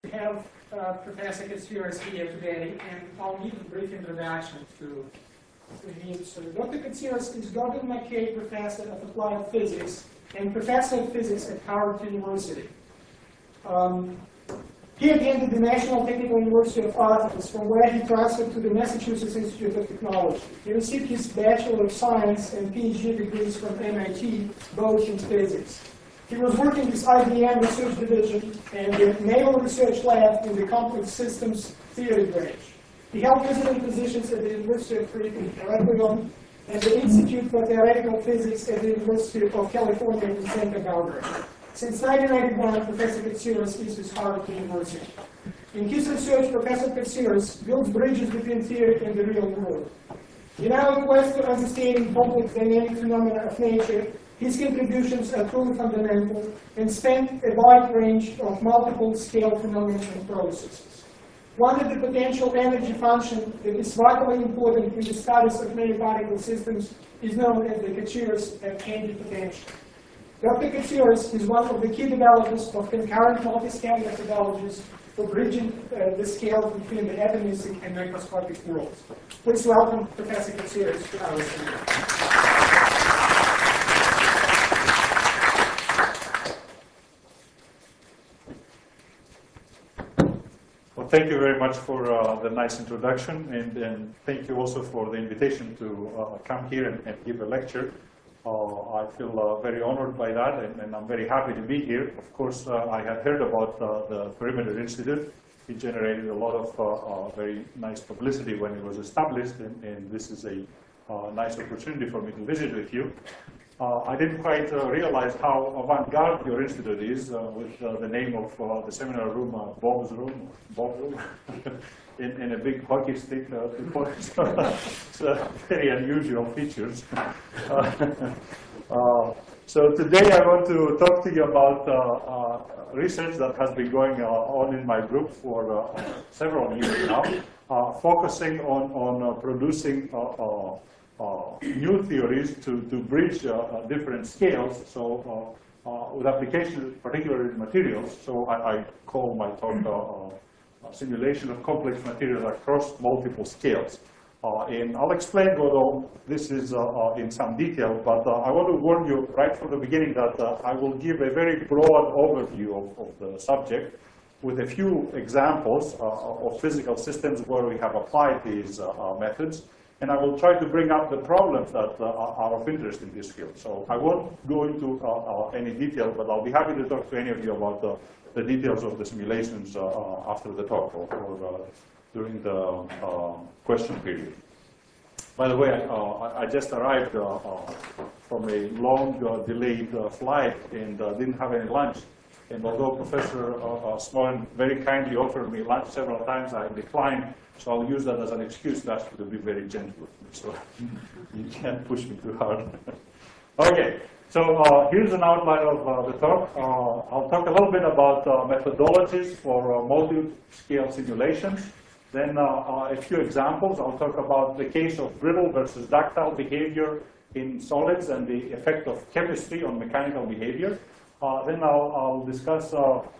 We have Professor Katsiouris here today, and I'll give a brief introduction to him. So Dr. Katsiouris is Gordon McKay Professor of Applied Physics and Professor of Physics at Harvard University. He attended the National Technical University of Athens, from where he transferred to the Massachusetts Institute of Technology. He received his Bachelor of Science and PhD degrees from MIT, both in physics. He was working with IBM Research Division and the Naval Research Lab in the Complex Systems Theory branch. He held visiting positions at the University of Raytheon and the Institute for Theoretical Physics at the University of California in Santa Barbara. Since 1991, Professor Katsiouris is with Harvard University. In his research, Professor Katsiouris builds bridges between theory and the real world. In our quest for understanding complex dynamic phenomena of nature, his contributions are truly fundamental and span a wide range of multiple scale phenomena and processes. One of the potential energy functions that is vitally important in the studies of many particle systems is known as the Katsiouris energy potential. Dr. Katsiouris is one of the key developers of concurrent multi-scale methodologies for bridging the scale between the atomistic and microscopic worlds. Please welcome Professor Katsiouris to our studio. Well, thank you very much for the nice introduction, and thank you also for the invitation to come here and give a lecture. I feel very honored by that, and I'm very happy to be here. Of course, I had heard about the Perimeter Institute. It generated a lot of very nice publicity when it was established, and this is a nice opportunity for me to visit with you. I didn't quite realize how avant-garde your institute is with the name of the seminar room, Bob's Room, in a big hockey stick. It's very unusual features. So today I want to talk to you about research that has been going on in my group for several years now, focusing on producing new theories to bridge different scales, so with application particularly in materials. So I call my talk simulation of complex materials across multiple scales. And I'll explain what all this is in some detail, but I want to warn you right from the beginning that I will give a very broad overview of the subject with a few examples of physical systems where we have applied these methods. And I will try to bring up the problems that are of interest in this field. So I won't go into any detail, but I'll be happy to talk to any of you about the details of the simulations after the talk or during the question period. By the way, I just arrived from a long delayed flight and didn't have any lunch. And although Professor Smolin very kindly offered me lunch several times, I declined. So I'll use that as an excuse to ask you to be very gentle with me. So you can't push me too hard. Okay, so here's an outline of the talk. I'll talk a little bit about methodologies for multi-scale simulations. Then a few examples. I'll talk about the case of brittle versus ductile behavior in solids and the effect of chemistry on mechanical behavior. Then I'll discuss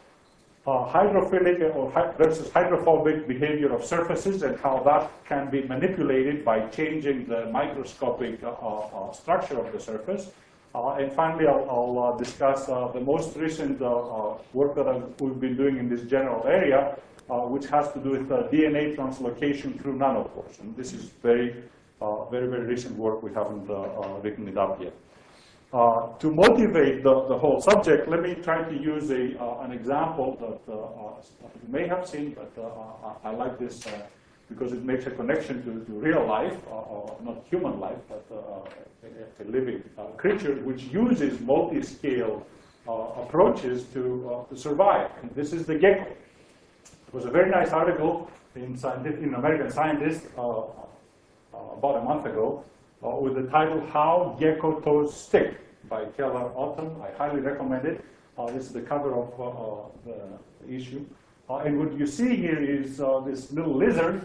hydrophilic versus hydrophobic behavior of surfaces and how that can be manipulated by changing the microscopic structure of the surface. And finally, I'll discuss the most recent work that we've been doing in this general area, which has to do with DNA translocation through nanopores. And this is very recent work. We haven't written it up yet. To motivate the whole subject, let me try to use an example that you may have seen, but I like this because it makes a connection to real life, not human life, but a living creature, which uses multi-scale approaches to survive. And this is the gecko. It was a very nice article in American Scientist about a month ago, with the title, How Gecko Toes Stick, by Keller Autumn. I highly recommend it. This is the cover of the issue. And what you see here is this little lizard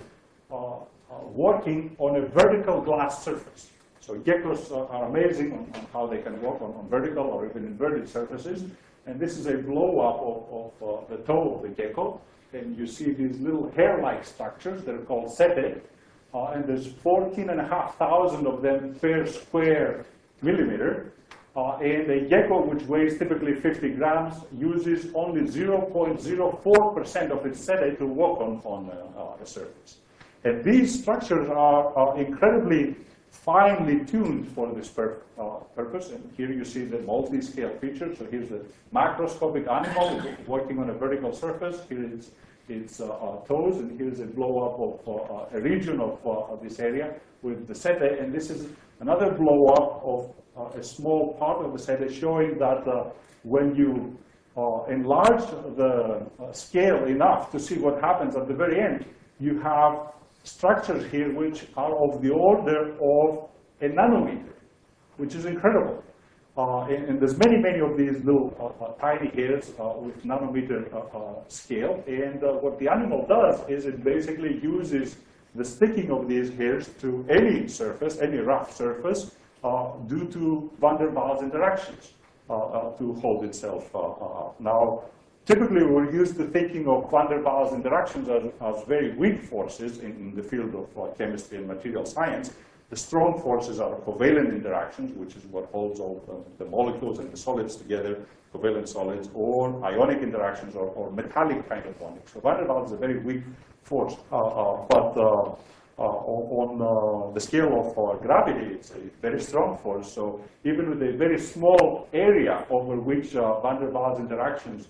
walking on a vertical glass surface. So geckos are amazing on how they can walk on vertical or even inverted surfaces. And this is a blow-up of the toe of the gecko. And you see these little hair-like structures that are called setae. And there's 14,500 of them per square millimeter. And a gecko, which weighs typically 50 grams, uses only 0.04% of its setae to walk on a surface. And these structures are incredibly finely tuned for this purpose. And here you see the multi-scale features. So here's the macroscopic animal working on a vertical surface. Here is its toes, and here's a blow-up of a region of this area with the setae. And this is another blow-up of a small part of the setae, showing that when you enlarge the scale enough to see what happens at the very end, you have structures here which are of the order of a nanometer, which is incredible. And there's many of these little tiny hairs with nanometer scale. And what the animal does is it basically uses the sticking of these hairs to any surface, any rough surface, due to van der Waals interactions to hold itself up. Now, typically we're used to thinking of van der Waals interactions as very weak forces in the field of chemistry and material science. The strong forces are covalent interactions, which is what holds all the molecules and the solids together, covalent solids, or ionic interactions, or metallic kind of bonding. So van der Waals is a very weak force. But on the scale of gravity, it's a very strong force. So even with a very small area over which van der Waals interactions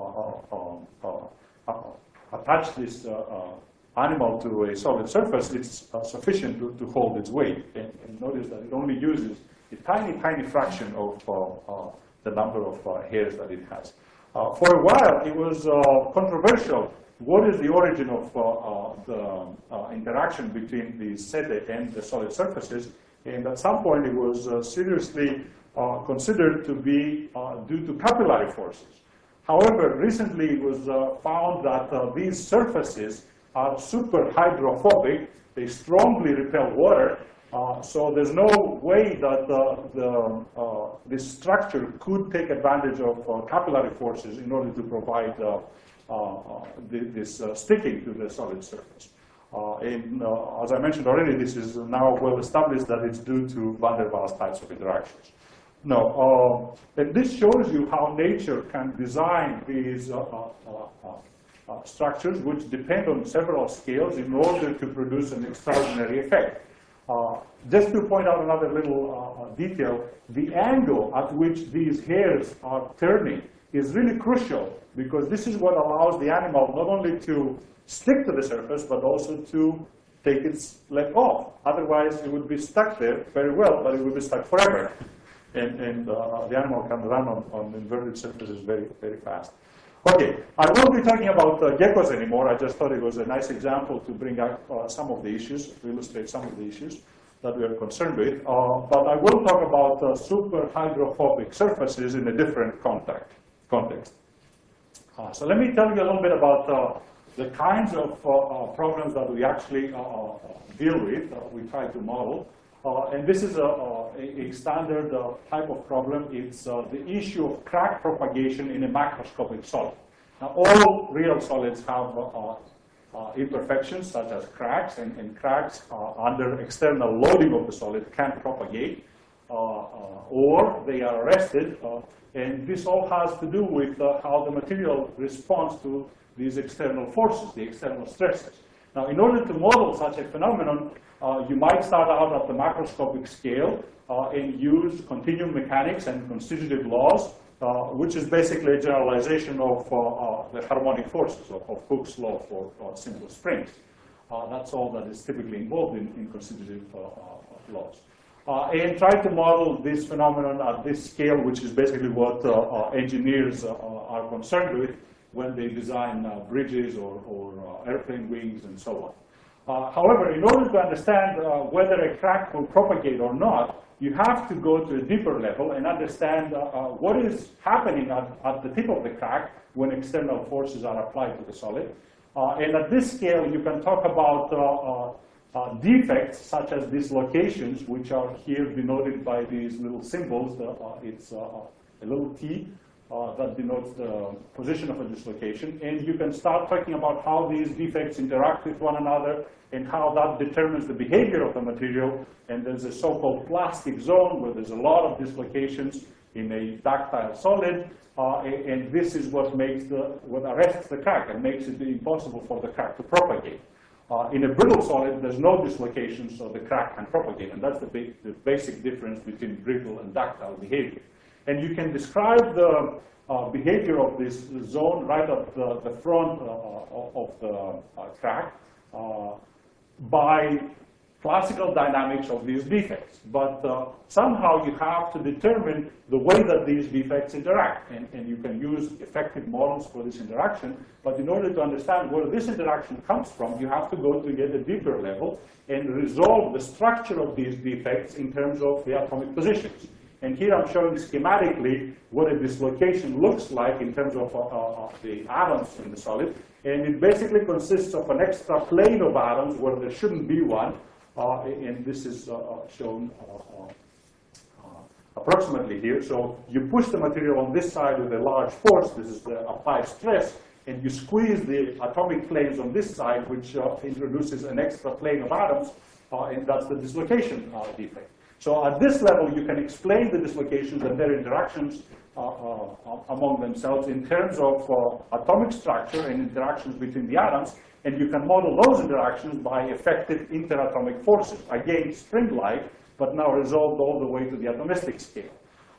attach this animal to a solid surface, it's sufficient to hold its weight. And notice that it only uses a tiny fraction of the number of hairs that it has. For a while, it was controversial. What is the origin of the interaction between the setae and the solid surfaces? And at some point, it was seriously considered to be due to capillary forces. However, recently it was found that these surfaces are super hydrophobic. They strongly repel water. So there's no way that this structure could take advantage of capillary forces in order to provide this sticking to the solid surface. And as I mentioned already, this is now well established that it's due to van der Waals types of interactions. Now, and this shows you how nature can design these structures which depend on several scales in order to produce an extraordinary effect. Just to point out another little detail, the angle at which these hairs are turning is really crucial, because this is what allows the animal not only to stick to the surface, but also to take its leg off. Otherwise, it would be stuck there very well, but it would be stuck forever. And the animal can run on inverted surfaces very fast. Okay, I won't be talking about geckos anymore. I just thought it was a nice example to bring up some of the issues, to illustrate some of the issues that we are concerned with. But I will talk about super hydrophobic surfaces in a different context. So let me tell you a little bit about the kinds of problems that we actually deal with, we try to model. And this is a standard type of problem. It's the issue of crack propagation in a macroscopic solid. Now, all real solids have imperfections, such as cracks, and cracks under external loading of the solid can propagate, or they are arrested. And this all has to do with how the material responds to these external forces, the external stresses. Now, in order to model such a phenomenon, you might start out at the macroscopic scale and use continuum mechanics and constitutive laws, which is basically a generalization of the harmonic forces of Hooke's law for simple springs. That's all that is typically involved in constitutive laws. And try to model this phenomenon at this scale, which is basically what engineers are concerned with when they design bridges or airplane wings and so on. However, in order to understand whether a crack will propagate or not, you have to go to a deeper level and understand what is happening at the tip of the crack when external forces are applied to the solid. And at this scale, you can talk about defects such as dislocations, which are here denoted by these little symbols. It's a little t that denotes the position of a dislocation, and you can start talking about how these defects interact with one another and how that determines the behavior of the material. And there's a so-called plastic zone where there's a lot of dislocations in a ductile solid, and this is what makes what arrests the crack and makes it impossible for the crack to propagate. In a brittle solid, there's no dislocation, so the crack can propagate, and that's the basic difference between brittle and ductile behavior. And you can describe the behavior of this zone right at the front of the crack by classical dynamics of these defects. But somehow you have to determine the way that these defects interact. And you can use effective models for this interaction. But in order to understand where this interaction comes from, you have to go to yet a deeper level and resolve the structure of these defects in terms of the atomic positions. And here I'm showing schematically what a dislocation looks like in terms of the atoms in the solid. And it basically consists of an extra plane of atoms where there shouldn't be one. And this is shown approximately here. So you push the material on this side with a large force. This is the applied stress. And you squeeze the atomic planes on this side, which introduces an extra plane of atoms. And that's the dislocation defect. So at this level, you can explain the dislocations and their interactions among themselves in terms of atomic structure and interactions between the atoms. And you can model those interactions by effective interatomic forces. Again, spring-like, but now resolved all the way to the atomistic scale.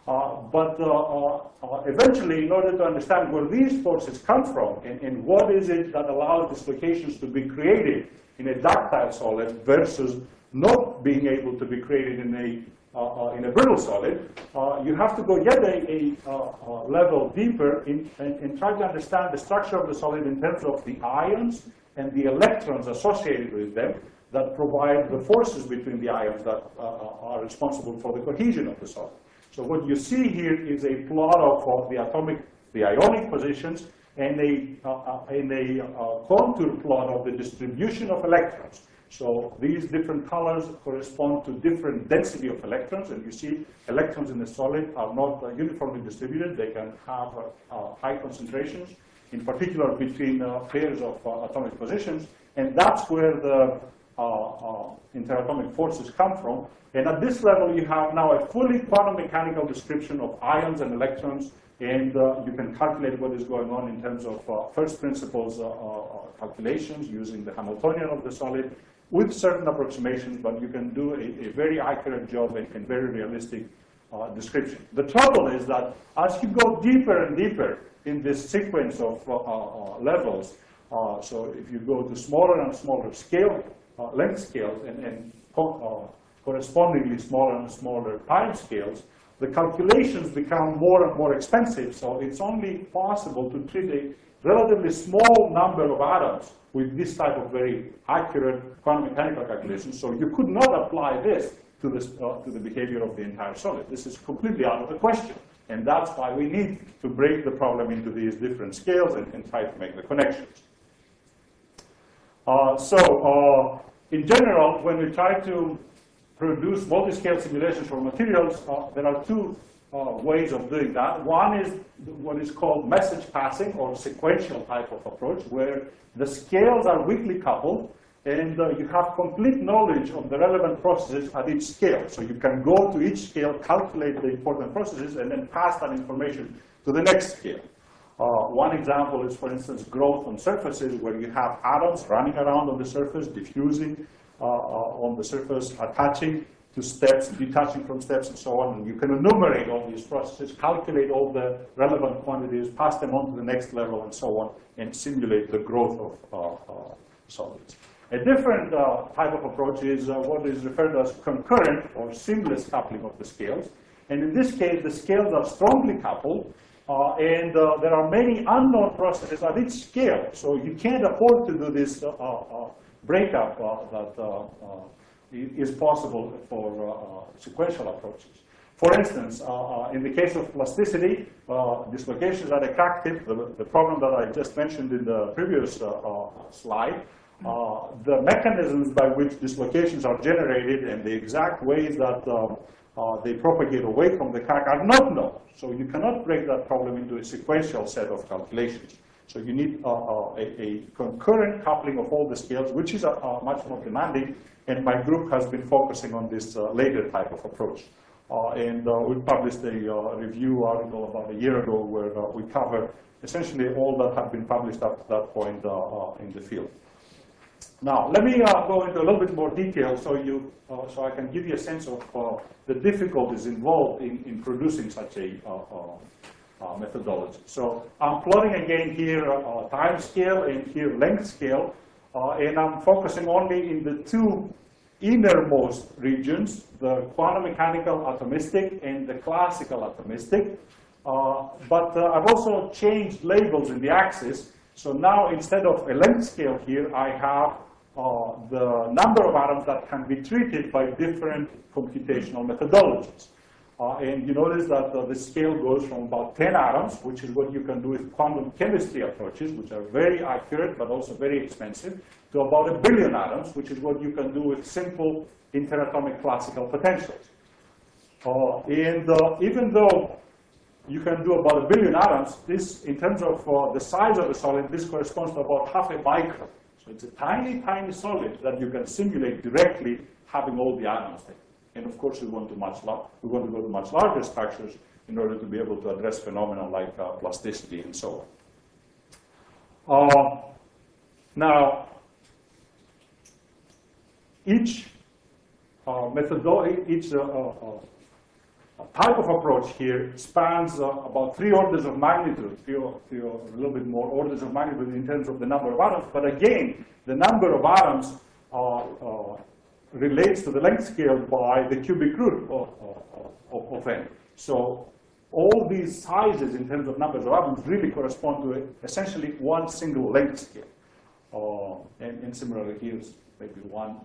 Eventually, in order to understand where these forces come from and what is it that allows dislocations to be created in a ductile solid versus not being able to be created in a brittle solid, you have to go yet a level deeper and try to understand the structure of the solid in terms of the ions and the electrons associated with them that provide the forces between the ions that are responsible for the cohesion of the solid. So what you see here is a plot of the ionic positions and a contour plot of the distribution of electrons. So these different colors correspond to different density of electrons, and you see electrons in the solid are not uniformly distributed. They can have high concentrations, in particular between pairs of atomic positions, and that's where the interatomic forces come from. And at this level, you have now a fully quantum mechanical description of ions and electrons, and you can calculate what is going on in terms of first principles calculations using the Hamiltonian of the solid with certain approximations, but you can do a very accurate job and very realistic description. The trouble is that as you go deeper and deeper in this sequence of levels, so if you go to smaller and smaller scale, length scales, and correspondingly smaller and smaller time scales, the calculations become more and more expensive, so it's only possible to treat a relatively small number of atoms with this type of very accurate quantum mechanical calculations. So you could not apply this to the behavior of the entire solid. This is completely out of the question. And that's why we need to break the problem into these different scales and try to make the connections. In general, when we try to produce multi-scale simulations for materials, there are two ways of doing that. One is what is called message passing or sequential type of approach, where the scales are weakly coupled and you have complete knowledge of the relevant processes at each scale. So you can go to each scale, calculate the important processes, and then pass that information to the next scale. One example is, for instance, growth on surfaces where you have atoms running around on the surface, diffusing on the surface, attaching to steps, detaching from steps, and so on. And you can enumerate all these processes, calculate all the relevant quantities, pass them on to the next level, and so on, and simulate the growth of solids. A different type of approach is what is referred to as concurrent or seamless coupling of the scales. And in this case, the scales are strongly coupled, and there are many unknown processes at each scale. So you can't afford to do this breakup that is possible for sequential approaches. For instance, in the case of plasticity, dislocations at a crack tip, the problem that I just mentioned in the previous slide, the mechanisms by which dislocations are generated and the exact ways that they propagate away from the crack are not known. So you cannot break that problem into a sequential set of calculations. So you need a concurrent coupling of all the scales, which is much more demanding. And my group has been focusing on this later type of approach. We published a review article about a year ago where we cover essentially all that had been published up to that point in the field. Now, let me go into a little bit more detail so I can give you a sense of the difficulties involved in producing such a methodology. So I'm plotting again here time scale and here length scale, and I'm focusing only in the two innermost regions, the quantum mechanical atomistic and the classical atomistic. But I've also changed labels in the axis. So now instead of a length scale here, I have the number of atoms that can be treated by different computational methodologies. And you notice that the scale goes from about 10 atoms, which is what you can do with quantum chemistry approaches, which are very accurate but also very expensive, to about 1 billion atoms, which is what you can do with simple interatomic classical potentials. Even though you can do about 1 billion atoms, this, in terms of the size of the solid, this corresponds to about half a micron. So it's a tiny, tiny solid that you can simulate directly having all the atoms there. And of course, we want to go to much larger structures in order to be able to address phenomena like plasticity and so on. Now, each type of approach here spans about 3 orders of magnitude, a little bit more orders of magnitude in terms of the number of atoms. But again, the number of atoms relates to the length scale by the cubic root of n. So all these sizes in terms of numbers of atoms really correspond to essentially one single length scale. And similarly, here's maybe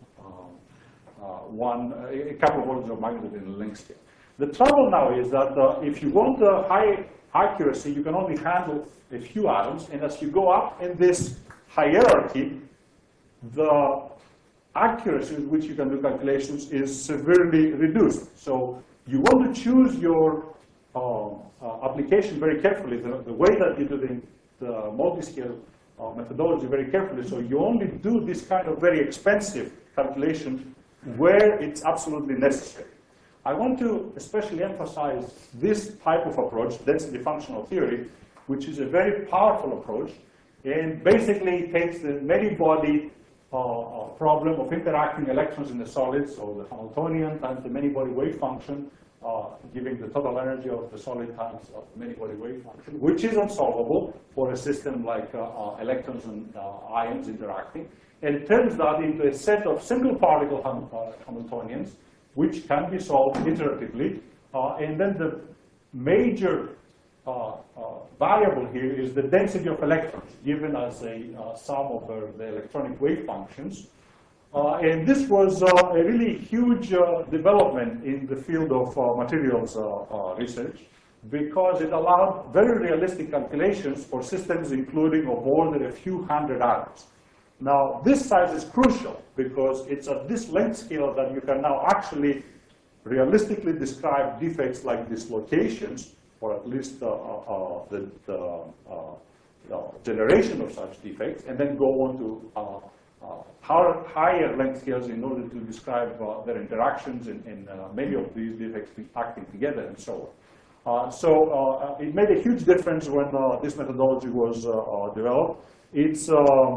a couple of orders of magnitude in the length scale. The trouble now is that if you want high accuracy, you can only handle a few atoms. And as you go up in this hierarchy, the accuracy with which you can do calculations is severely reduced. So you want to choose your application very carefully, the way that you do the multi-scale methodology very carefully. So you only do this kind of very expensive calculation where it's absolutely necessary. I want to especially emphasize this type of approach, density functional theory, which is a very powerful approach, and basically takes the many-body problem of interacting electrons in the solid, so the Hamiltonian times the many-body wave function, giving the total energy of the solid times of the many-body wave function, which is unsolvable for a system like electrons and ions interacting, and turns that into a set of single particle Hamiltonians, which can be solved iteratively. And then the major variable here is the density of electrons, given as a sum of the electronic wave functions. And this was a really huge development in the field of materials research, because it allowed very realistic calculations for systems including of more than a few hundred atoms. Now, this size is crucial because it's at this length scale that you can now actually realistically describe defects like dislocations, or at least the generation of such defects, and then go on to higher length scales in order to describe their interactions and many of these defects acting together and so on. So it made a huge difference when this methodology was developed. Its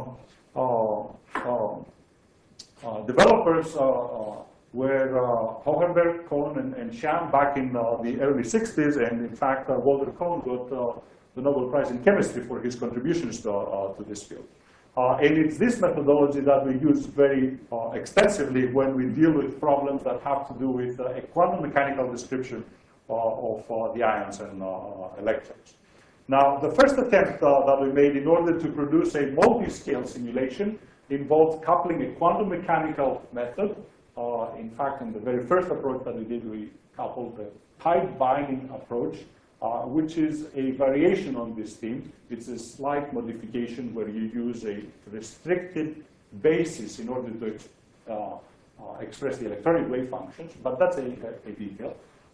developers were Hohenberg, Kohn, and Sham back in the early 60s, and in fact, Walter Kohn got the Nobel Prize in Chemistry for his contributions to this field. And it's this methodology that we use very extensively when we deal with problems that have to do with a quantum mechanical description of the ions and electrons. Now, the first attempt that we made in order to produce a multi-scale simulation involved coupling a quantum mechanical method. In fact, in the very first approach that we did, we coupled the tight binding approach, which is a variation on this theme. It's a slight modification where you use a restricted basis in order to express the electronic wave functions, but that's a detail.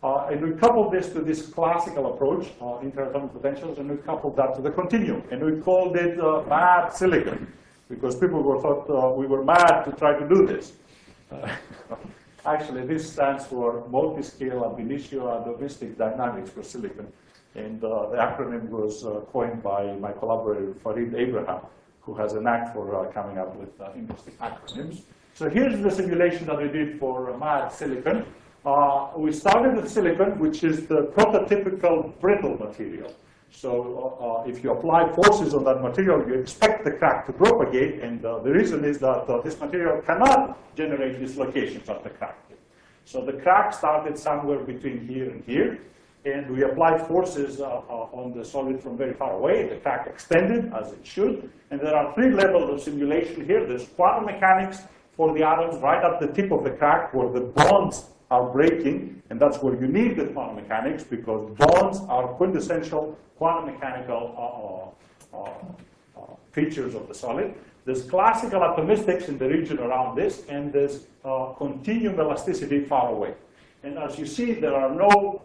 And we coupled this to this classical approach, interatomic potentials, and we coupled that to the continuum. And we called it mad silicon, because people thought we were mad to try to do this. Actually, this stands for multi-scale ab initio atomistic dynamics for silicon. And the acronym was coined by my collaborator, Farid Abraham, who has a knack for coming up with interesting acronyms. So here's the simulation that we did for mad silicon. We started with silicon, which is the prototypical brittle material. So if you apply forces on that material, you expect the crack to propagate, and the reason is that this material cannot generate dislocations at the crack tip. So the crack started somewhere between here and here, and we applied forces on the solid from very far away. The crack extended, as it should, and there are 3 levels of simulation here. There's quantum mechanics for the atoms right at the tip of the crack, where the bonds are breaking, and that's where you need the quantum mechanics, because bonds are quintessential quantum mechanical features of the solid. There's classical atomistics in the region around this, and there's continuum elasticity far away. And as you see, there are no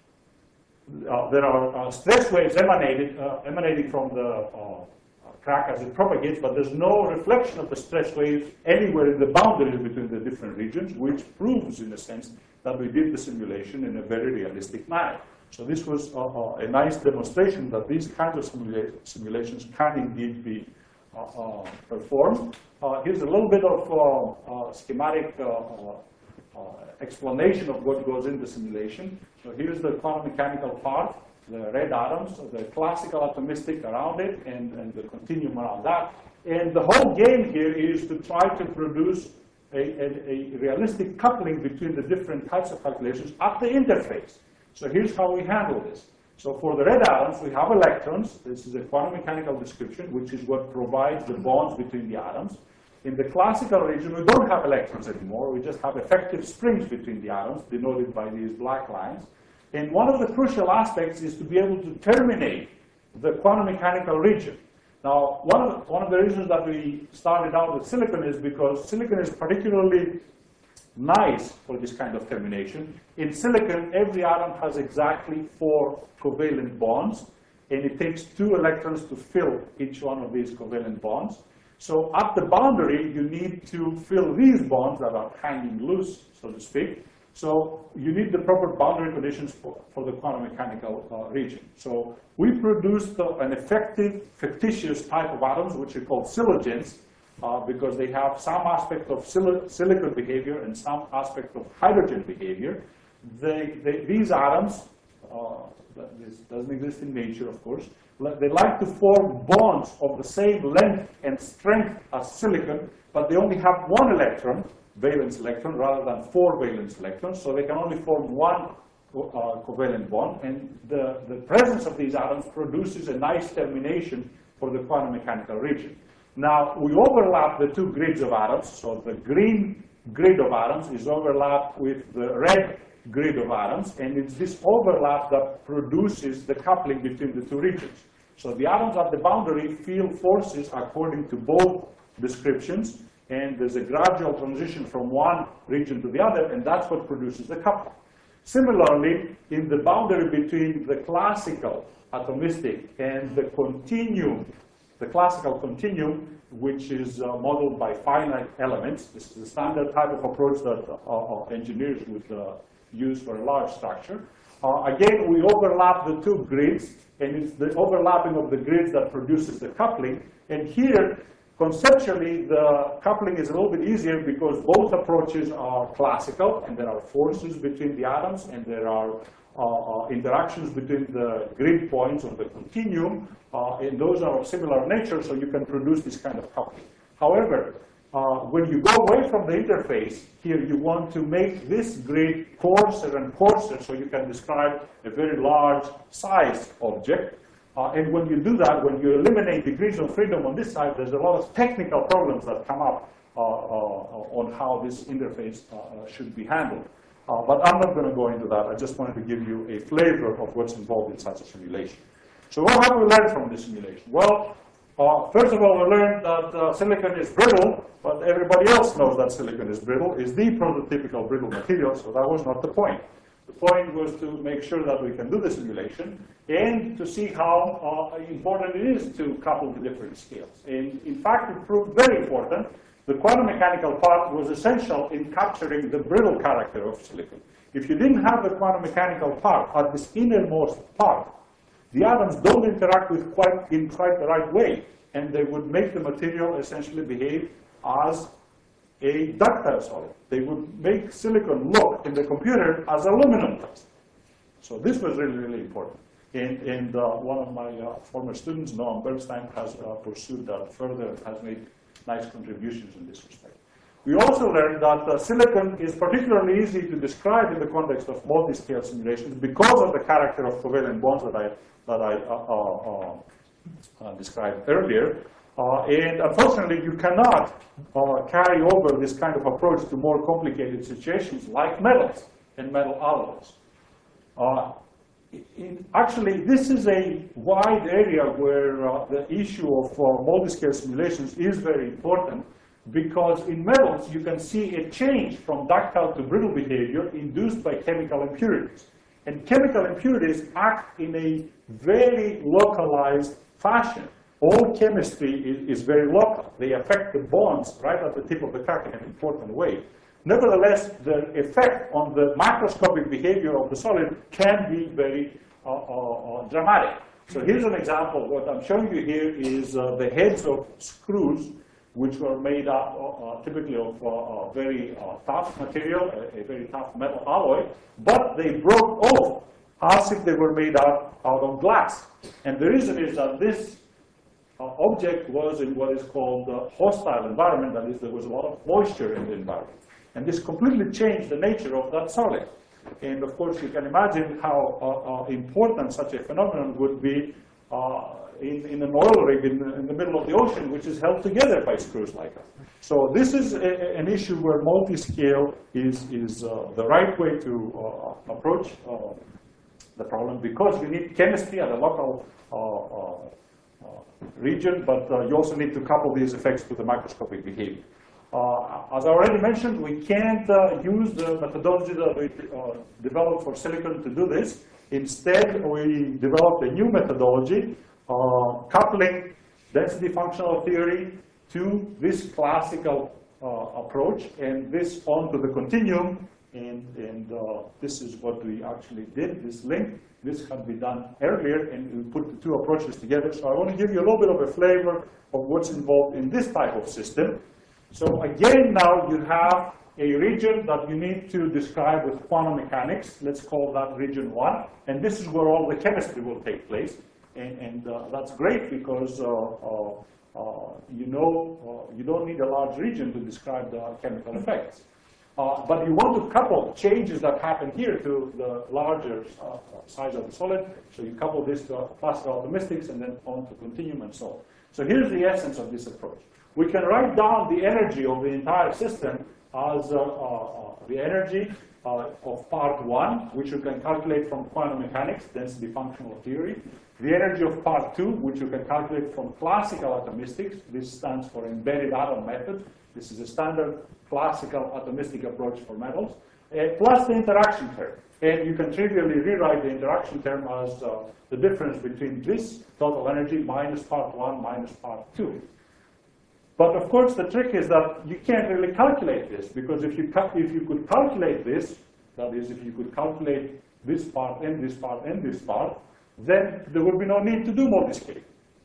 stress waves emanating from the crack as it propagates, but there's no reflection of the stress waves anywhere in the boundaries between the different regions, which proves, in a sense, that we did the simulation in a very realistic manner. So this was a nice demonstration that these kinds of simulations can indeed be performed. Here's a little bit of schematic explanation of what goes in the simulation. So here's the quantum mechanical part, the red atoms, the classical atomistic around it, and the continuum around that. And the whole game here is to try to produce a realistic coupling between the different types of calculations at the interface. So here's how we handle this. So for the red atoms, we have electrons. This is a quantum mechanical description, which is what provides the bonds between the atoms. In the classical region, we don't have electrons anymore. We just have effective springs between the atoms, denoted by these black lines. And one of the crucial aspects is to be able to terminate the quantum mechanical region. Now, one of the reasons that we started out with silicon is because silicon is particularly nice for this kind of termination. In silicon, every atom has exactly 4 covalent bonds, and it takes 2 electrons to fill each one of these covalent bonds. So at the boundary, you need to fill these bonds that are hanging loose, so to speak. So you need the proper boundary conditions for the quantum mechanical region. So we produced an effective, fictitious type of atoms, which are called silogens, because they have some aspect of silicon behavior and some aspect of hydrogen behavior. These atoms, this doesn't exist in nature, of course, they like to form bonds of the same length and strength as silicon, but they only have 1 electron, valence electron, rather than 4 valence electrons, so they can only form 1 covalent bond, and the presence of these atoms produces a nice termination for the quantum mechanical region. Now, we overlap the 2 grids of atoms, so the green grid of atoms is overlapped with the red grid of atoms, and it's this overlap that produces the coupling between the 2 regions. So the atoms at the boundary feel forces according to both descriptions, and there's a gradual transition from one region to the other, and that's what produces the coupling. Similarly, in the boundary between the classical atomistic and the continuum, the classical continuum, which is modeled by finite elements, this is the standard type of approach that engineers would use for a large structure. Again, we overlap the 2 grids, and it's the overlapping of the grids that produces the coupling. And here, conceptually, the coupling is a little bit easier because both approaches are classical, and there are forces between the atoms, and there are interactions between the grid points of the continuum, and those are of similar nature, so you can produce this kind of coupling. However, when you go away from the interface, here you want to make this grid coarser and coarser, so you can describe a very large size object. And when you do that, when you eliminate degrees of freedom on this side, there's a lot of technical problems that come up on how this interface should be handled. But I'm not going to go into that. I just wanted to give you a flavor of what's involved in such a simulation. So what have we learned from this simulation? Well, first of all, we learned that silicon is brittle, but everybody else knows that silicon is brittle, is the prototypical brittle material, so that was not the point. The The point was to make sure that we can do the simulation and to see how important it is to couple the different scales. And in fact, it proved very important. The quantum mechanical part was essential in capturing the brittle character of silicon. If you didn't have the quantum mechanical part at this innermost part, the atoms don't interact with in quite the right way, and they would make the material essentially behave as a ductile solid. They would make silicon look in the computer as aluminum does. So this was really, really important. And one of my former students, Noam Bernstein, has pursued that further and has made nice contributions in this respect. We also learned that silicon is particularly easy to describe in the context of multi-scale simulations because of the character of covalent bonds that I described earlier. And unfortunately, you cannot carry over this kind of approach to more complicated situations like metals and metal alloys. Actually, this is a wide area where the issue of multi-scale simulations is very important, because in metals you can see a change from ductile to brittle behavior induced by chemical impurities. And chemical impurities act in a very localized fashion. All chemistry is very local. They affect the bonds right at the tip of the crack in an important way. Nevertheless, the effect on the macroscopic behavior of the solid can be very dramatic. So here's an example. What I'm showing you here is the heads of screws, which were made up typically of very tough material, a very tough metal alloy, but they broke off as if they were made out of glass. And the reason is that this object was in what is called the hostile environment. That is, there was a lot of moisture in the environment. And this completely changed the nature of that solid. And of course, you can imagine how important such a phenomenon would be in an oil rig in the middle of the ocean, which is held together by screws like that. So this is an issue where multi-scale is the right way to approach the problem, because you need chemistry at a local region, but you also need to couple these effects to the macroscopic behavior. As I already mentioned, we can't use the methodology that we developed for silicon to do this. Instead, we developed a new methodology coupling density functional theory to this classical approach, and this onto the continuum. And this is what we actually did, this link. This had been done earlier, and we put the two approaches together. So I want to give you a little bit of a flavor of what's involved in this type of system. So again, now you have a region that you need to describe with quantum mechanics. Let's call that region 1. And this is where all the chemistry will take place. And that's great, because you don't need a large region to describe the chemical effects. But you want to couple changes that happen here to the larger size of the solid. So you couple this to classical atomistics and then on to continuum and so on. So here's the essence of this approach. We can write down the energy of the entire system as the energy of part 1, which you can calculate from quantum mechanics, density functional theory. The energy of part 2, which you can calculate from classical atomistics. This stands for embedded atom method. This is a standard classical atomistic approach for metals, plus the interaction term. And you can trivially rewrite the interaction term as the difference between this total energy minus part 1 minus part 2. But of course, the trick is that you can't really calculate this, because if you could calculate this, that is, if you could calculate this part and this part and this part, then there would be no need to do multiscaling.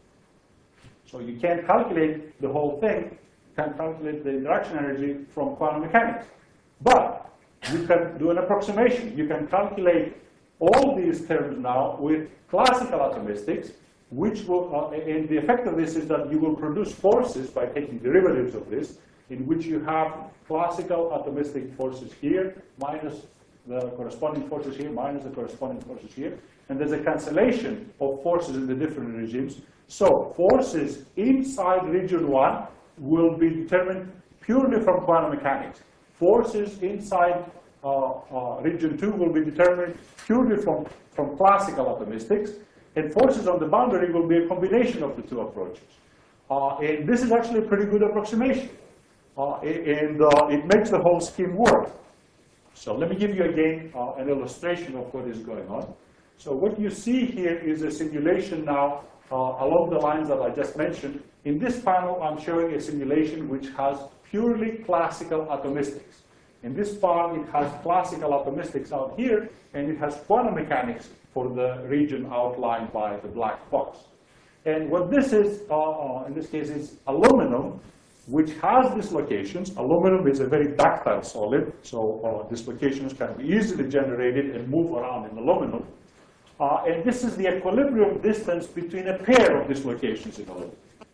So you can't calculate the whole thing, can't calculate the interaction energy from quantum mechanics. But you can do an approximation. You can calculate all these terms now with classical atomistics, which will, and the effect of this is that you will produce forces by taking derivatives of this, in which you have classical atomistic forces here, minus the corresponding forces here, minus the corresponding forces here. And there's a cancellation of forces in the different regimes. So forces inside region 1 will be determined purely from quantum mechanics. Forces inside region 2 will be determined purely from classical atomistics. And forces on the boundary will be a combination of the two approaches. And this is actually a pretty good approximation. And it makes the whole scheme work. So let me give you again an illustration of what is going on. So what you see here is a simulation now along the lines that I just mentioned. In this panel, I'm showing a simulation which has purely classical atomistics. In this part, it has classical atomistics out here, and it has quantum mechanics for the region outlined by the black box. And what this is, in this case, is aluminum, which has dislocations. Aluminum is a very ductile solid, so dislocations can be easily generated and move around in aluminum. And this is the equilibrium distance between a pair of dislocations in aluminum.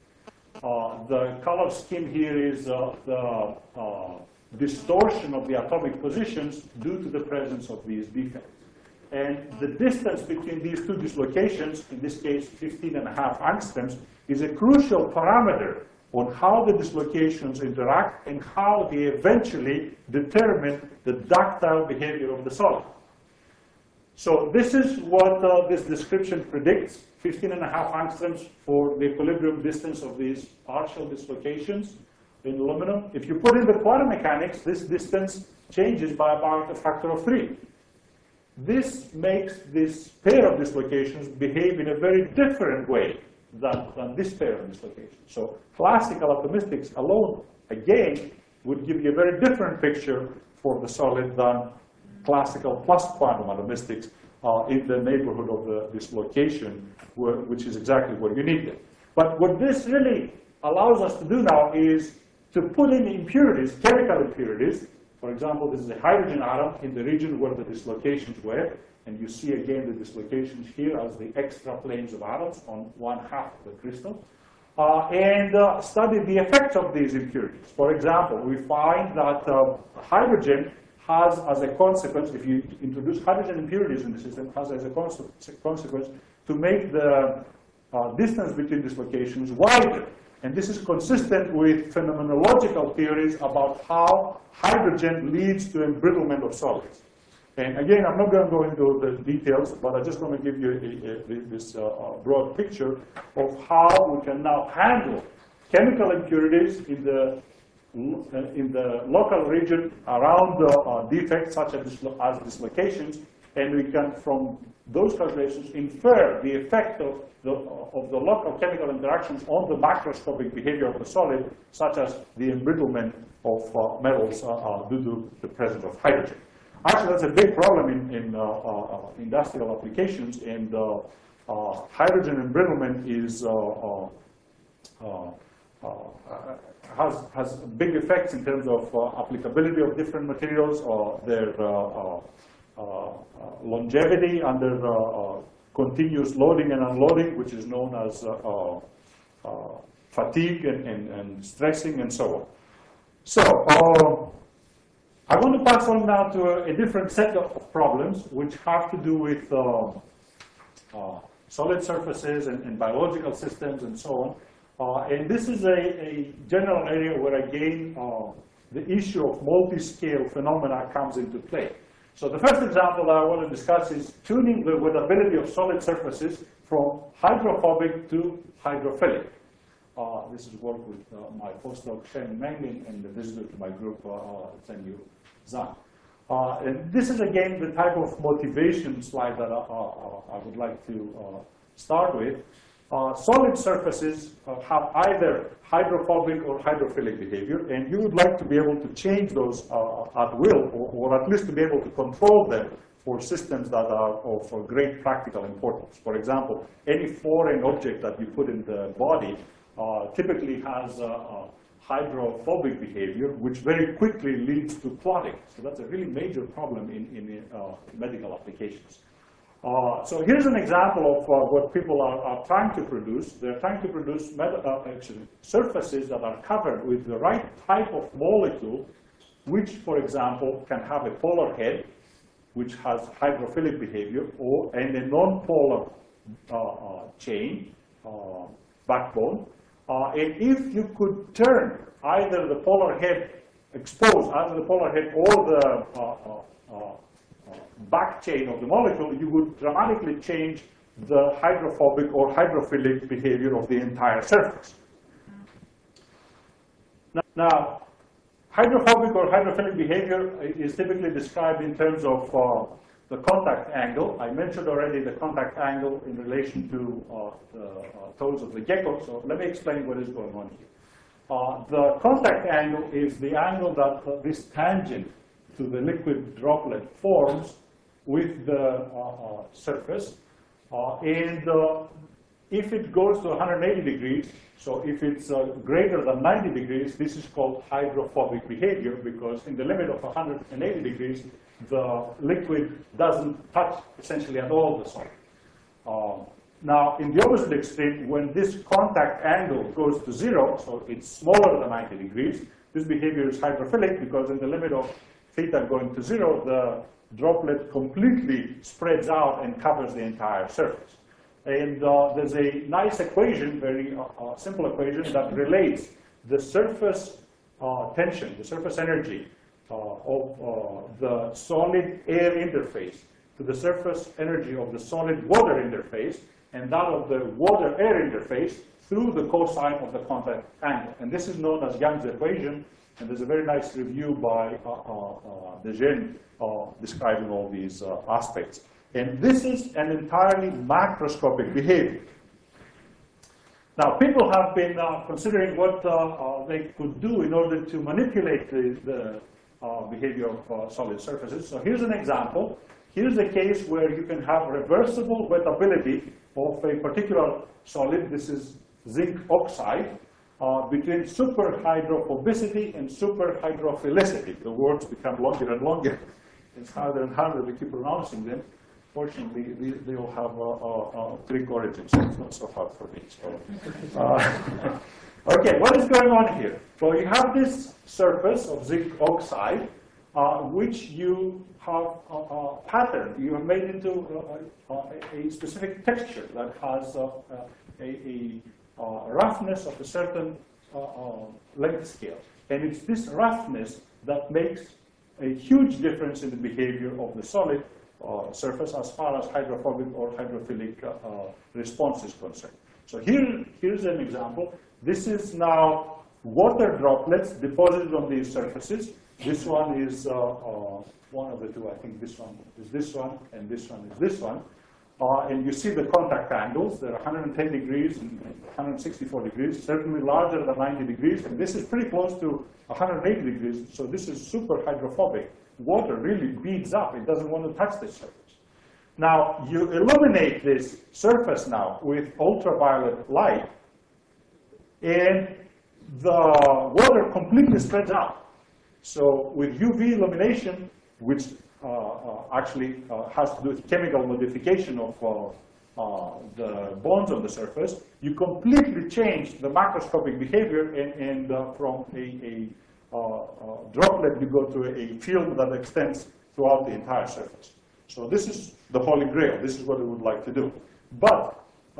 The color scheme here is the distortion of the atomic positions due to the presence of these defects. And the distance between these two dislocations, in this case 15.5 angstroms, is a crucial parameter on how the dislocations interact and how they eventually determine the ductile behavior of the solid. So this is what this description predicts, 15.5 angstroms for the equilibrium distance of these partial dislocations in aluminum. If you put in the quantum mechanics, this distance changes by about a factor of 3. This makes this pair of dislocations behave in a very different way than this pair of dislocations. So classical atomistics alone, again, would give you a very different picture for the solid than classical plus quantum atomistics in the neighborhood of the dislocation, which is exactly what you need. But what this really allows us to do now is to put in impurities, chemical impurities. For example, this is a hydrogen atom in the region where the dislocations were. And you see again the dislocations here as the extra planes of atoms on one half of the crystal. And study the effects of these impurities. For example, we find that hydrogen has, as a consequence, if you introduce hydrogen impurities in the system, has as a consequence to make the distance between dislocations wider. And this is consistent with phenomenological theories about how hydrogen leads to embrittlement of solids. And again, I'm not going to go into the details, but I just want to give you this broad picture of how we can now handle chemical impurities in the local region around defects such as dislocations, and we can, from those calculations, infer the effect of the local chemical interactions on the macroscopic behavior of the solid, such as the embrittlement of metals due to the presence of hydrogen. Actually, that's a big problem in industrial applications, and hydrogen embrittlement is has big effects in terms of applicability of different materials, their longevity under continuous loading and unloading, which is known as fatigue and stressing and so on. So I want to pass on now to a different set of problems which have to do with solid surfaces and biological systems and so on. And this is a general area where, again, the issue of multi-scale phenomena comes into play. So the first example that I want to discuss is tuning the weathability of solid surfaces from hydrophobic to hydrophilic. This is work with my postdoc Shen Meng and the visitor to my group, Zhenyu Zhang. And this is, again, the type of motivation slide that I would like to start with. Solid surfaces have either hydrophobic or hydrophilic behavior, and you would like to be able to change those at will, or at least to be able to control them for systems that are of great practical importance. For example, any foreign object that you put in the body typically has hydrophobic behavior, which very quickly leads to clotting. So that's a really major problem in medical applications. So here's an example of what people are trying to produce. They're trying to produce surfaces that are covered with the right type of molecule, which, for example, can have a polar head, which has hydrophilic behavior, and a non-polar chain, backbone. And if you could turn either the polar head, expose either the polar head or the back chain of the molecule, you would dramatically change the hydrophobic or hydrophilic behavior of the entire surface. Now, hydrophobic or hydrophilic behavior is typically described in terms of the contact angle. I mentioned already the contact angle in relation to the toes of the gecko, so let me explain what is going on here. The contact angle is the angle that this tangent to the liquid droplet forms with the surface. And if it goes to 180 degrees, so if it's greater than 90 degrees, this is called hydrophobic behavior, because in the limit of 180 degrees, the liquid doesn't touch essentially at all the solid. Now, in the opposite extreme, when this contact angle goes to 0, so it's smaller than 90 degrees, this behavior is hydrophilic, because in the limit of theta going to 0, the droplet completely spreads out and covers the entire surface. And there's a nice equation, very simple equation, that relates the surface tension, the surface energy of the solid air interface to the surface energy of the solid water interface, and that of the water-air interface through the cosine of the contact angle. And this is known as Young's equation, and there's a very nice review by Dejean describing all these aspects. And this is an entirely macroscopic behavior. Now, people have been considering what they could do in order to manipulate the behavior of solid surfaces. So here's an example. Here's a case where you can have reversible wettability of a particular solid. This is zinc oxide. Between superhydrophobicity and superhydrophilicity. The words become longer and longer. It's harder and harder to keep pronouncing them. Fortunately, they all have Greek origins, so it's not so hard for me. So, okay, what is going on here? Well, you have this surface of zinc oxide, which you have a pattern. You have made into a specific texture that has a roughness of a certain length scale. And it's this roughness that makes a huge difference in the behavior of the solid surface as far as hydrophobic or hydrophilic response is concerned. So here's an example. This is now water droplets deposited on these surfaces. This one is one of the two. I think this one is this one, and this one is this one. And you see the contact angles. They're 110 degrees and 164 degrees, certainly larger than 90 degrees. And this is pretty close to 180 degrees. So this is super hydrophobic. Water really beads up. It doesn't want to touch this surface. Now, you illuminate this surface now with ultraviolet light, and the water completely spreads out. So with UV illumination, which actually has to do with chemical modification of the bonds on the surface, you completely change the macroscopic behavior, and from a droplet you go to a film that extends throughout the entire surface. So this is the holy grail. This is what we would like to do. But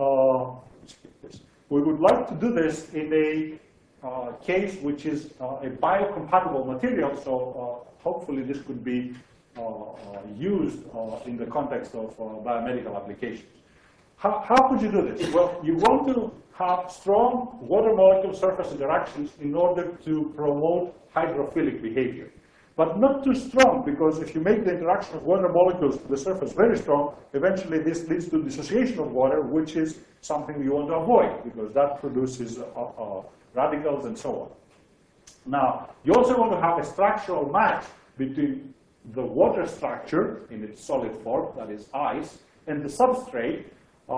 we would like to do this in a case which is a biocompatible material, so hopefully this could be used in the context of biomedical applications. How could you do this? Well, you want to have strong water molecule surface interactions in order to promote hydrophilic behavior. But not too strong, because if you make the interaction of water molecules to the surface very strong, eventually this leads to dissociation of water, which is something you want to avoid, because that produces radicals and so on. Now, you also want to have a structural match between the water structure in its solid form, that is ice, and the substrate.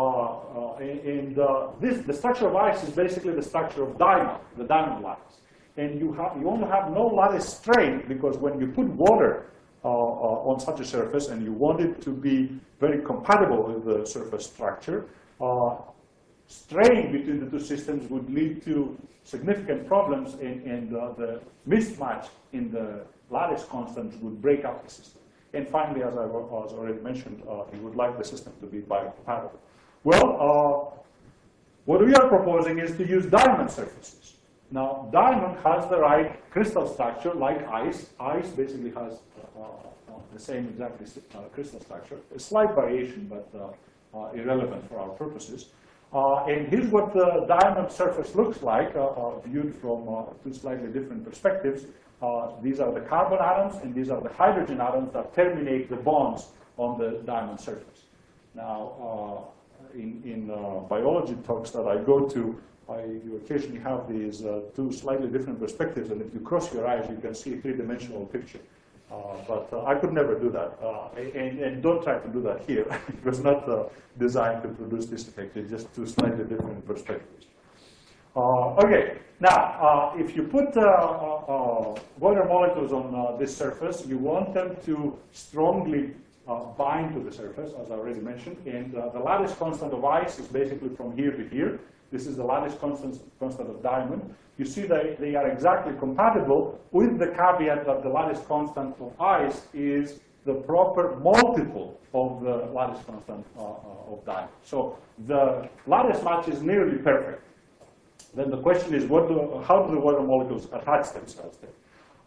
The structure of ice is basically the structure of diamond, the diamond lattice. And you want to have no lattice strain, because when you put water on such a surface and you want it to be very compatible with the surface structure, strain between the two systems would lead to significant problems, and the mismatch in the lattice constants would break up the system. And finally, as I was already mentioned, we would like the system to be biocompatible. Well, what we are proposing is to use diamond surfaces. Now, diamond has the right crystal structure like ice. Ice basically has the same exactly crystal structure. A slight variation, but irrelevant for our purposes. And here's what the diamond surface looks like, viewed from two slightly different perspectives. These are the carbon atoms, and these are the hydrogen atoms that terminate the bonds on the diamond surface. Now, in biology talks that I go to, you occasionally have these two slightly different perspectives, and if you cross your eyes, you can see a three-dimensional picture. But I could never do that, and don't try to do that here. It was not designed to produce this effect. It's just two slightly different perspectives. Okay, now if you put water molecules on this surface, you want them to strongly bind to the surface, as I already mentioned. And the lattice constant of ice is basically from here to here. This is the lattice constant of diamond. You see that they are exactly compatible, with the caveat that the lattice constant of ice is the proper multiple of the lattice constant of diamond. So the lattice match is nearly perfect. Then the question is, how do the water molecules attach themselves there?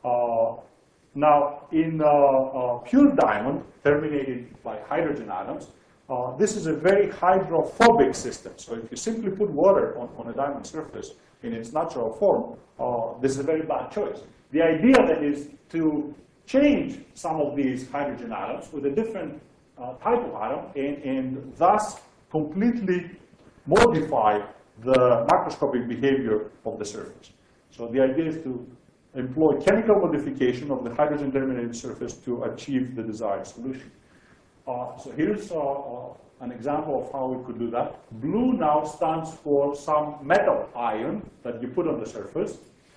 Now, in pure diamond, terminated by hydrogen atoms, this is a very hydrophobic system. So if you simply put water on a diamond surface in its natural form, this is a very bad choice. The idea then is to change some of these hydrogen atoms with a different type of atom, and thus completely modify the macroscopic behavior of the surface. So the idea is to employ chemical modification of the hydrogen-terminated surface to achieve the desired solution. So here's an example of how we could do that. Blue now stands for some metal ion that you put on the surface.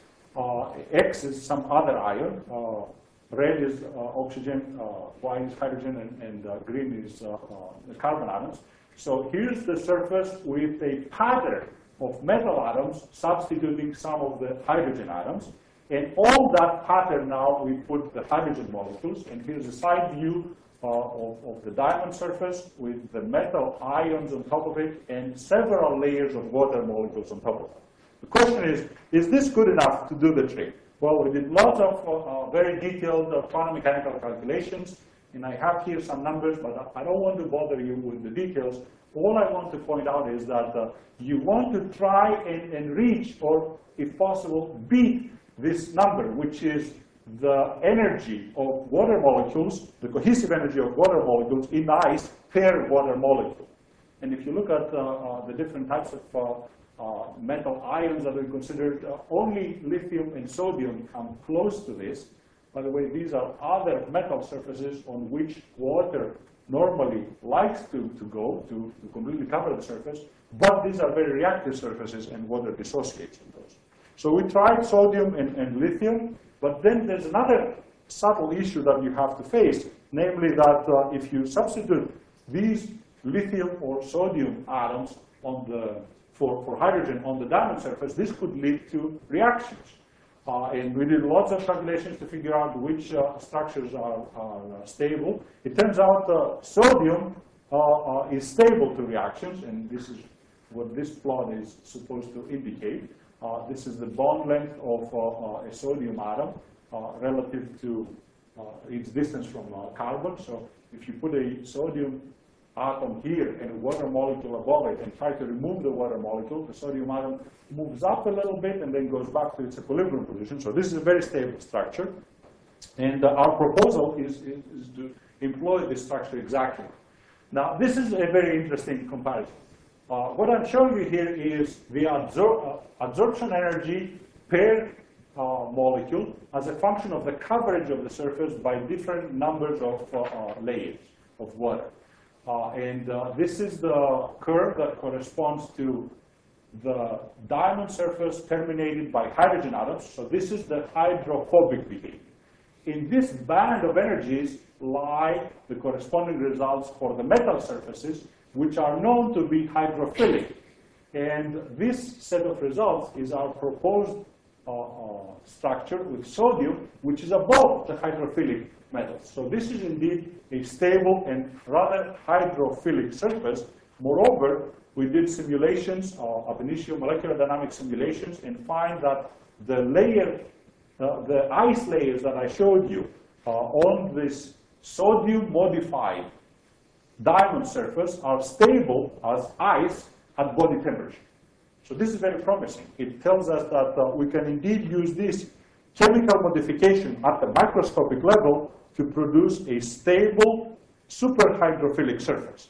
X is some other ion. Red is oxygen, white is hydrogen, and green is the carbon atoms. So here's the surface with a pattern of metal atoms substituting some of the hydrogen atoms. And on that pattern now we put the hydrogen molecules. And here's a side view of the diamond surface with the metal ions on top of it and several layers of water molecules on top of it. The question is this good enough to do the trick? Well, we did lots of very detailed quantum mechanical calculations, and I have here some numbers, but I don't want to bother you with the details. All I want to point out is that you want to try and reach, or if possible, beat this number, which is the energy of water molecules, the cohesive energy of water molecules in ice per water molecule. And if you look at the different types of metal ions that we considered, only lithium and sodium come close to this. By the way, these are other metal surfaces on which water normally likes to go, to completely cover the surface, but these are very reactive surfaces and water dissociates in those. So we tried sodium and lithium, but then there's another subtle issue that you have to face, namely that if you substitute these lithium or sodium atoms on for hydrogen on the diamond surface, this could lead to reactions. And we did lots of calculations to figure out which structures are stable. It turns out sodium is stable to reactions, and this is what this plot is supposed to indicate. This is the bond length of a sodium atom relative to its distance from carbon. So if you put a sodium atom here and a water molecule above it and try to remove the water molecule, the sodium atom moves up a little bit and then goes back to its equilibrium position. So this is a very stable structure. And our proposal is to employ this structure exactly. Now, this is a very interesting comparison. What I'm showing you here is the absorption energy per molecule as a function of the coverage of the surface by different numbers of layers of water. This is the curve that corresponds to the diamond surface terminated by hydrogen atoms. So this is the hydrophobic behavior. In this band of energies lie the corresponding results for the metal surfaces, which are known to be hydrophilic. And this set of results is our proposed structure with sodium, which is above the hydrophilic metals. So this is indeed a stable and rather hydrophilic surface. Moreover, we did simulations, ab initio molecular dynamics simulations, and find that the ice layers that I showed you on this sodium-modified diamond surface are stable as ice at body temperature. So this is very promising. It tells us that we can indeed use this chemical modification at the microscopic level to produce a stable, superhydrophilic surface.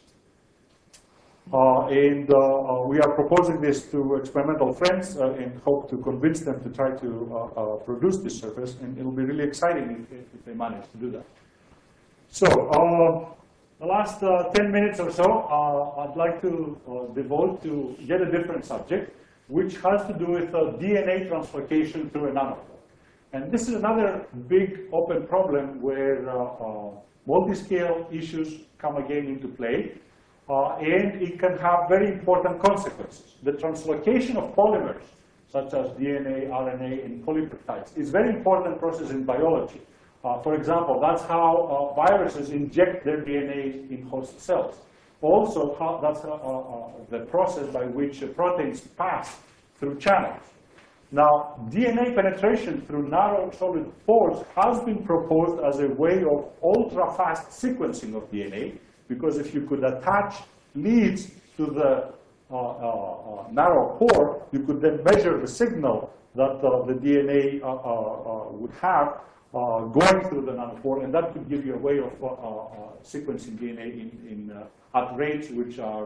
We are proposing this to experimental friends and hope to convince them to try to produce this surface, and it'll be really exciting if they manage to do that. So, the last 10 minutes or so, I'd like to devote to yet a different subject, which has to do with DNA translocation through a nanopore. And this is another big open problem where multi-scale issues come again into play, and it can have very important consequences. The translocation of polymers, such as DNA, RNA, and polypeptides, is a very important process in biology. For example, that's how viruses inject their DNA in host cells. Also, that's the process by which proteins pass through channels. Now, DNA penetration through narrow solid pores has been proposed as a way of ultra-fast sequencing of DNA, because if you could attach leads to the narrow pore, you could then measure the signal that the DNA would have going through the nanopore, and that could give you a way of sequencing DNA at rates which are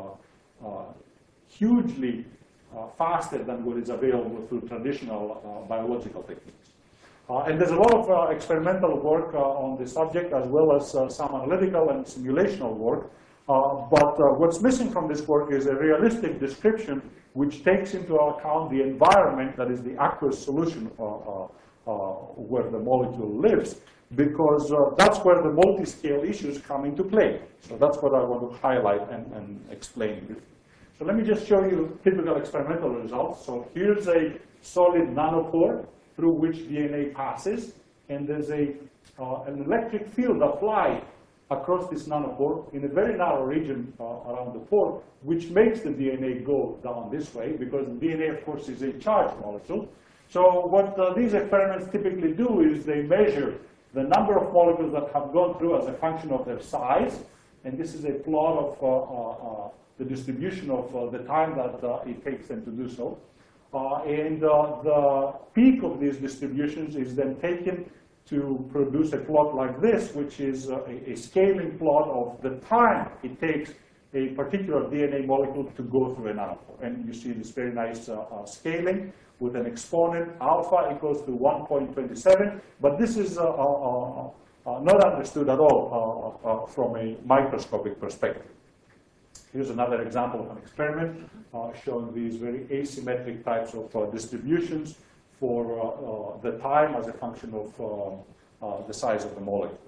hugely faster than what is available through traditional biological techniques. And there's a lot of experimental work on this subject, as well as some analytical and simulational work. But what's missing from this work is a realistic description which takes into account the environment, that is the aqueous solution where the molecule lives, because that's where the multi-scale issues come into play. So that's what I want to highlight and explain. So let me just show you typical experimental results. So here's a solid nanopore through which DNA passes, and there's an electric field applied across this nanopore in a very narrow region around the pore, which makes the DNA go down this way, because the DNA, of course, is a charged molecule. So what these experiments typically do is they measure the number of molecules that have gone through as a function of their size, and this is a plot of the distribution of the time that it takes them to do so. And the peak of these distributions is then taken to produce a plot like this, which is a scaling plot of the time it takes a particular DNA molecule to go through a nanopore. And you see this very nice scaling with an exponent alpha equals to 1.27, but this is not understood at all from a microscopic perspective. Here's another example of an experiment showing these very asymmetric types of distributions for the time as a function of the size of the molecule.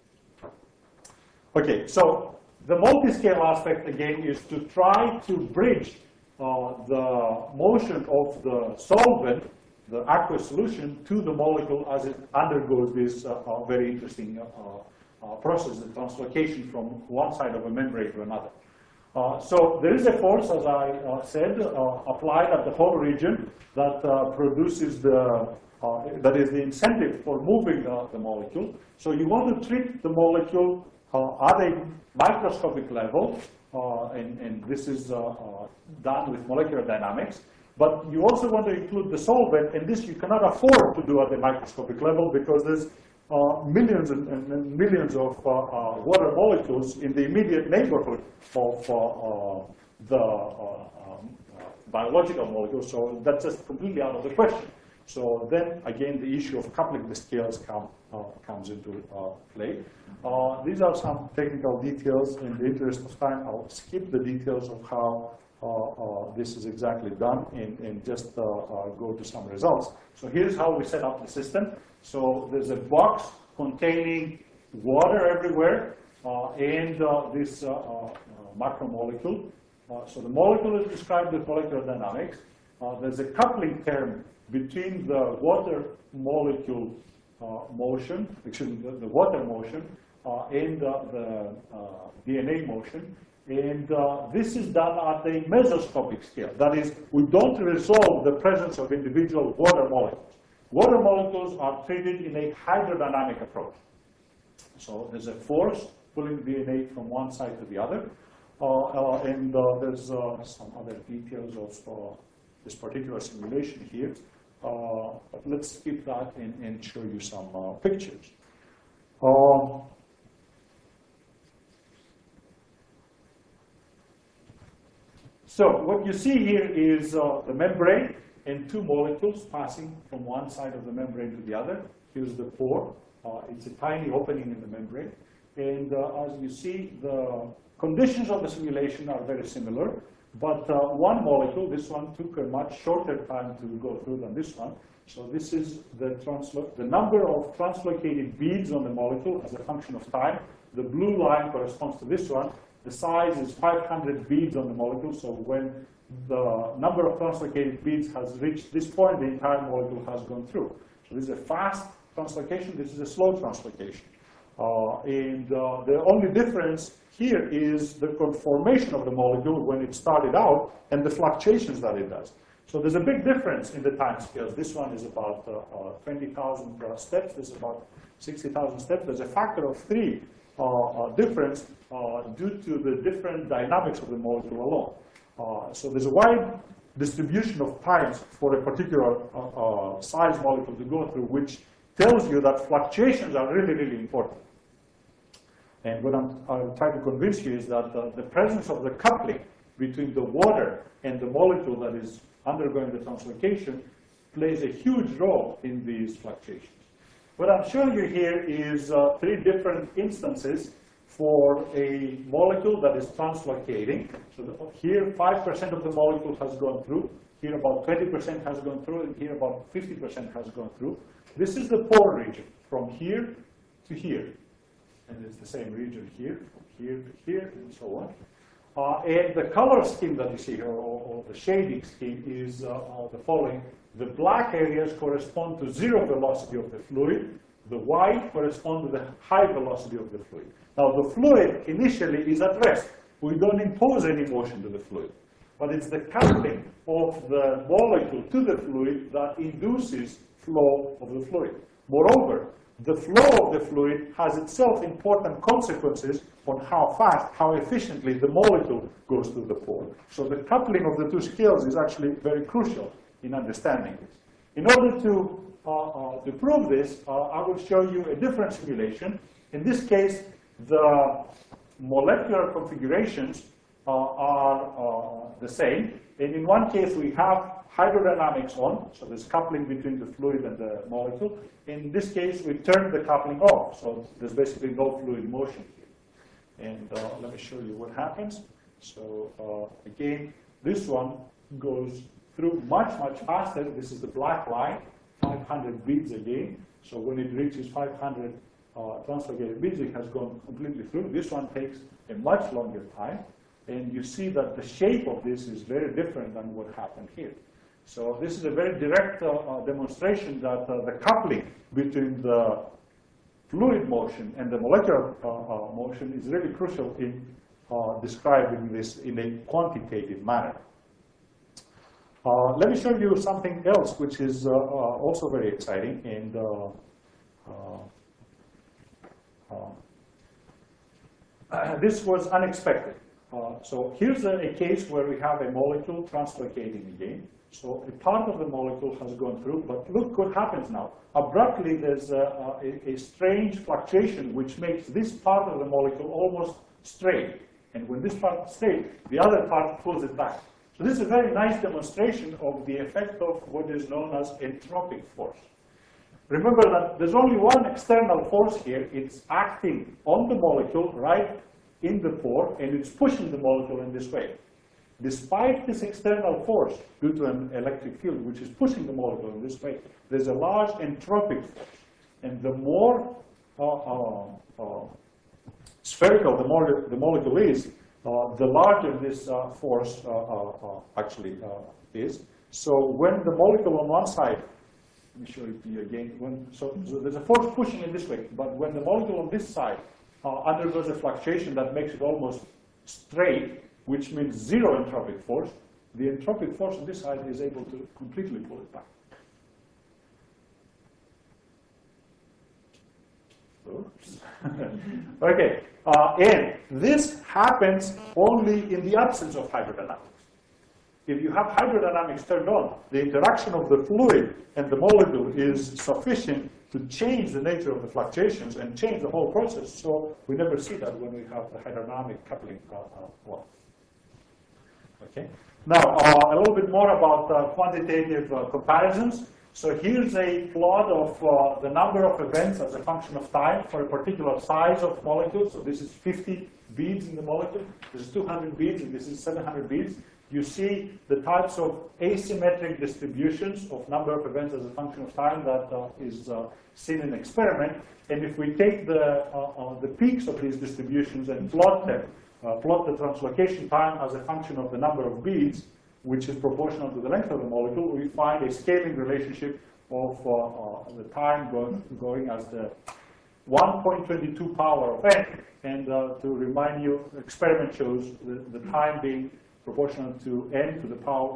Okay, so the multi-scale aspect, again, is to try to bridge the motion of the solvent, the aqueous solution, to the molecule as it undergoes this very interesting process, the translocation from one side of a membrane to another. So there is a force, as I said, applied at the whole region that produces that is the incentive for moving the molecule. So you want to treat the molecule at a microscopic level, and this is done with molecular dynamics. But you also want to include the solvent, and this you cannot afford to do at the microscopic level because there's millions and millions of water molecules in the immediate neighborhood of the biological molecules, so that's just completely out of the question. So then, again, the issue of coupling the scales comes into play. These are some technical details. In the interest of time, I'll skip the details of how this is exactly done and just go to some results. So here's how we set up the system. So there's a box containing water everywhere and this macromolecule. So the molecule is described with molecular dynamics. There's a coupling term between the water molecule motion, excuse me, the water motion and the DNA motion. And this is done at a mesoscopic scale. That is, we don't resolve the presence of individual water molecules. Water molecules are treated in a hydrodynamic approach. So there's a force pulling DNA from one side to the other. There's some other details of this particular simulation here. But let's skip that and show you some pictures. So what you see here is the membrane and two molecules passing from one side of the membrane to the other. Here's the pore. It's a tiny opening in the membrane. And as you see, the conditions of the simulation are very similar. But one molecule, this one, took a much shorter time to go through than this one. So this is the number of translocated beads on the molecule as a function of time. The blue line corresponds to this one. The size is 500 beads on the molecule. So when the number of translocated beads has reached this point, the entire molecule has gone through. So this is a fast translocation. This is a slow translocation. The only difference here is the conformation of the molecule when it started out and the fluctuations that it does. So there's a big difference in the time scales. This one is about 20,000 steps. This is about 60,000 steps. There's a factor of 3 difference due to the different dynamics of the molecule alone. So there's a wide distribution of times for a particular size molecule to go through, which tells you that fluctuations are really, really important. And what I'm trying to convince you is that the presence of the coupling between the water and the molecule that is undergoing the translocation plays a huge role in these fluctuations. What I'm showing you here is 3 different instances for a molecule that is translocating. So here, 5% of the molecule has gone through. Here, about 20% has gone through. And here, about 50% has gone through. This is the pore region, from here to here. And it's the same region here, from here to here, and so on. And the color scheme that you see here, or the shading scheme, is the following. The black areas correspond to 0 velocity of the fluid. The white correspond to the high velocity of the fluid. Now, the fluid initially is at rest. We don't impose any motion to the fluid. But it's the coupling of the molecule to the fluid that induces flow of the fluid. Moreover, the flow of the fluid has itself important consequences on how fast, how efficiently the molecule goes through the pore. So the coupling of the 2 scales is actually very crucial in understanding this. In order to prove this, I will show you a different simulation. In this case, the molecular configurations are the same. And in one case, we have hydrodynamics on, so there's coupling between the fluid and the molecule. In this case, we turn the coupling off, so there's basically no fluid motion here. And let me show you what happens. So again, this one goes through much, much faster. This is the black line, 500 beads again. So when it reaches 500 translocated beads, it has gone completely through. This one takes a much longer time. And you see that the shape of this is very different than what happened here. So this is a very direct demonstration that the coupling between the fluid motion and the molecular motion is really crucial in describing this in a quantitative manner. Let me show you something else which is also very exciting. And this was unexpected. So here's a case where we have a molecule translocating again. So a part of the molecule has gone through, but look what happens now. Abruptly, there's a strange fluctuation which makes this part of the molecule almost straight. And when this part is straight, the other part pulls it back. So this is a very nice demonstration of the effect of what is known as entropic force. Remember that there's only one external force here. It's acting on the molecule right in the pore, and it's pushing the molecule in this way. Despite this external force, due to an electric field which is pushing the molecule in this way, there's a large entropic force. And the more spherical the molecule is, the larger this force actually is. So when the molecule on one side, let me show it to you again. So there's a force pushing in this way, but when the molecule on this side undergoes a fluctuation that makes it almost straight, which means 0 entropic force, the entropic force on this side is able to completely pull it back. So groups. Okay, and this happens only in the absence of hydrodynamics. If you have hydrodynamics turned on, the interaction of the fluid and the molecule is sufficient to change the nature of the fluctuations and change the whole process. So we never see that when we have the hydrodynamic coupling one. Okay. Now, a little bit more about quantitative comparisons. So here's a plot of the number of events as a function of time for a particular size of molecule. So this is 50 beads in the molecule. This is 200 beads, and this is 700 beads. You see the types of asymmetric distributions of number of events as a function of time that is seen in experiment. And if we take the peaks of these distributions and plot them, plot the translocation time as a function of the number of beads, which is proportional to the length of the molecule, we find a scaling relationship of the time going as the 1.22 power of n. And to remind you, experiment shows the time being proportional to n to the power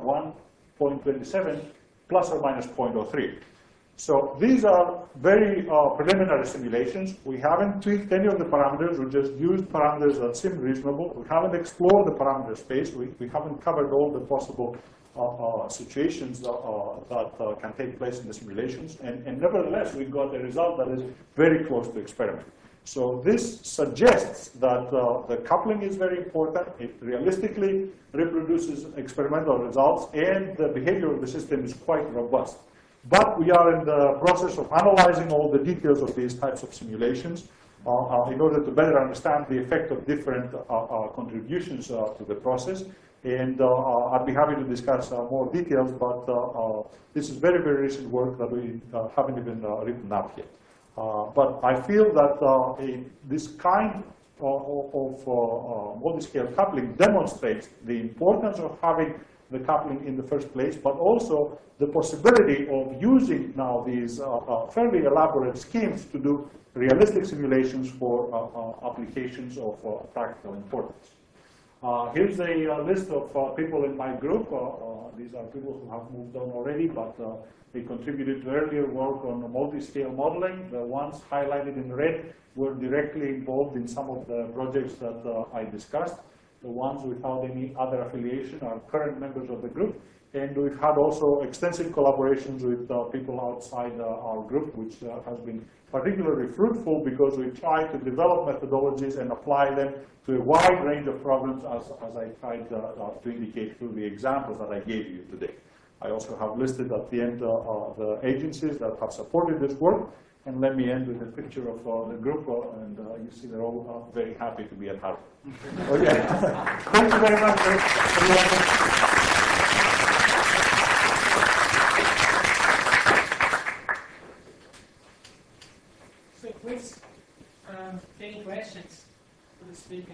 1.27 plus or minus 0.03. So these are very preliminary simulations. We haven't tweaked any of the parameters. We just used parameters that seem reasonable. We haven't explored the parameter space. We haven't covered all the possible situations that can take place in the simulations. And nevertheless, we got a result that is very close to experiment. So this suggests that the coupling is very important. It realistically reproduces experimental results, and the behavior of the system is quite robust. But we are in the process of analyzing all the details of these types of simulations in order to better understand the effect of different contributions to the process. And I'd be happy to discuss more details, but this is very, very recent work that we haven't even written up yet. But I feel that this kind of multi-scale coupling demonstrates the importance of having the coupling in the first place, but also the possibility of using now these fairly elaborate schemes to do realistic simulations for applications of practical importance. Here's a list of people in my group. These are people who have moved on already, but they contributed to earlier work on multi-scale modeling. The ones highlighted in red were directly involved in some of the projects that I discussed. The ones without any other affiliation are current members of the group. And we've had also extensive collaborations with people outside our group, which has been particularly fruitful because we try to develop methodologies and apply them to a wide range of problems, as I tried to indicate through the examples that I gave you today. I also have listed at the end the agencies that have supported this work. And let me end with a picture of the group, and you see they're all very happy to be at Harvard. Okay. Thank you very much. So please, any questions for the speaker?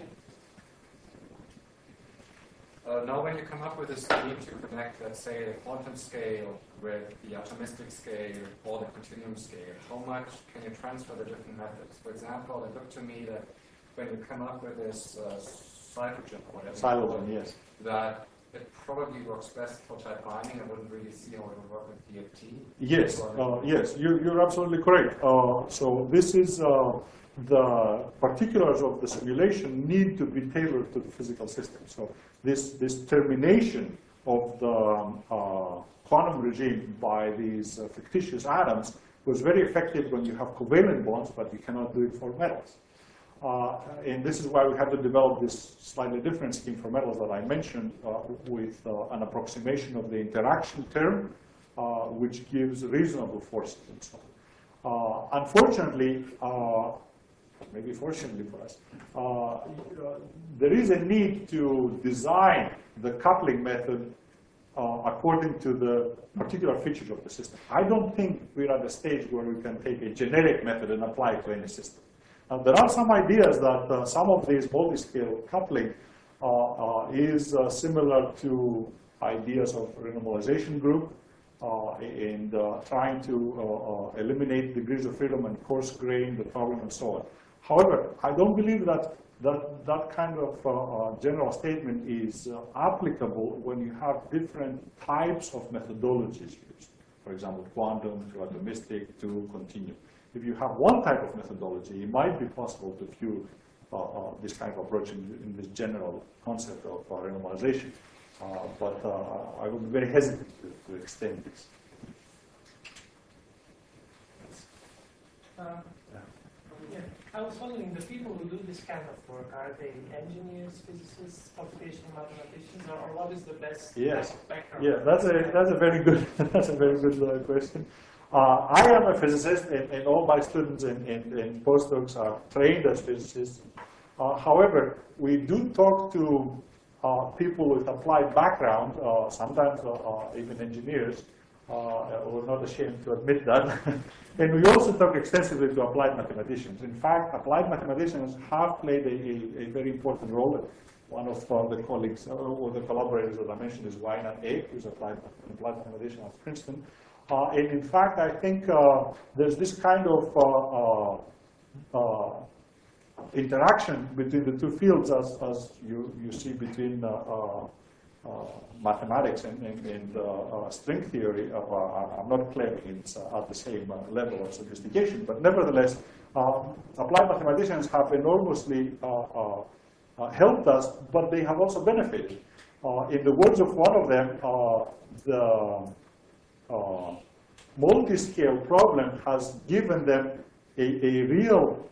Now when you come up with a scheme to connect, let's say, the quantum scale with the atomistic scale or the continuum scale, how much can you transfer the different methods? For example, it looked to me that when you come up with this cyclogen, Silogen, yes. that it probably works best for tight binding. I wouldn't really see how it would work with DFT. Yes, yes, you're absolutely correct. So this is the particulars of the simulation need to be tailored to the physical system. So this termination of the quantum regime by these fictitious atoms was very effective when you have covalent bonds, but you cannot do it for metals. And this is why we had to develop this slightly different scheme for metals that I mentioned with an approximation of the interaction term, which gives reasonable forces and so on. Unfortunately, maybe fortunately for us, there is a need to design the coupling method according to the particular features of the system. I don't think we're at a stage where we can take a generic method and apply it to any system. There are some ideas that some of these multi-scale coupling is similar to ideas of renormalization group and trying to eliminate degrees of freedom and coarse grain, the problem, and so on. However, I don't believe that that kind of general statement is applicable when you have different types of methodologies used. for example, quantum to atomistic to continuum. If you have one type of methodology, it might be possible to view this kind of approach in this general concept of renormalization. But I would be very hesitant to extend this. Yeah. I was wondering, the people who do this kind of work, are they engineers, physicists, computational mathematicians, or what is the best Yes. type of background? Yeah, that's a very good question. I am a physicist, and all my students and postdocs are trained as physicists. However, we do talk to people with applied background, sometimes even engineers, we're not ashamed to admit that. And we also talk extensively to applied mathematicians. In fact, applied mathematicians have played a very important role. One of the colleagues or the collaborators that I mentioned is Wynand Ake, who's an applied mathematician at Princeton. And in fact, I think there's this kind of interaction between the two fields as you see between mathematics and string theory. I'm not claiming it's at the same level of sophistication, but nevertheless, applied mathematicians have enormously helped us, but they have also benefited. In the words of one of them, the multi-scale problem has given them a real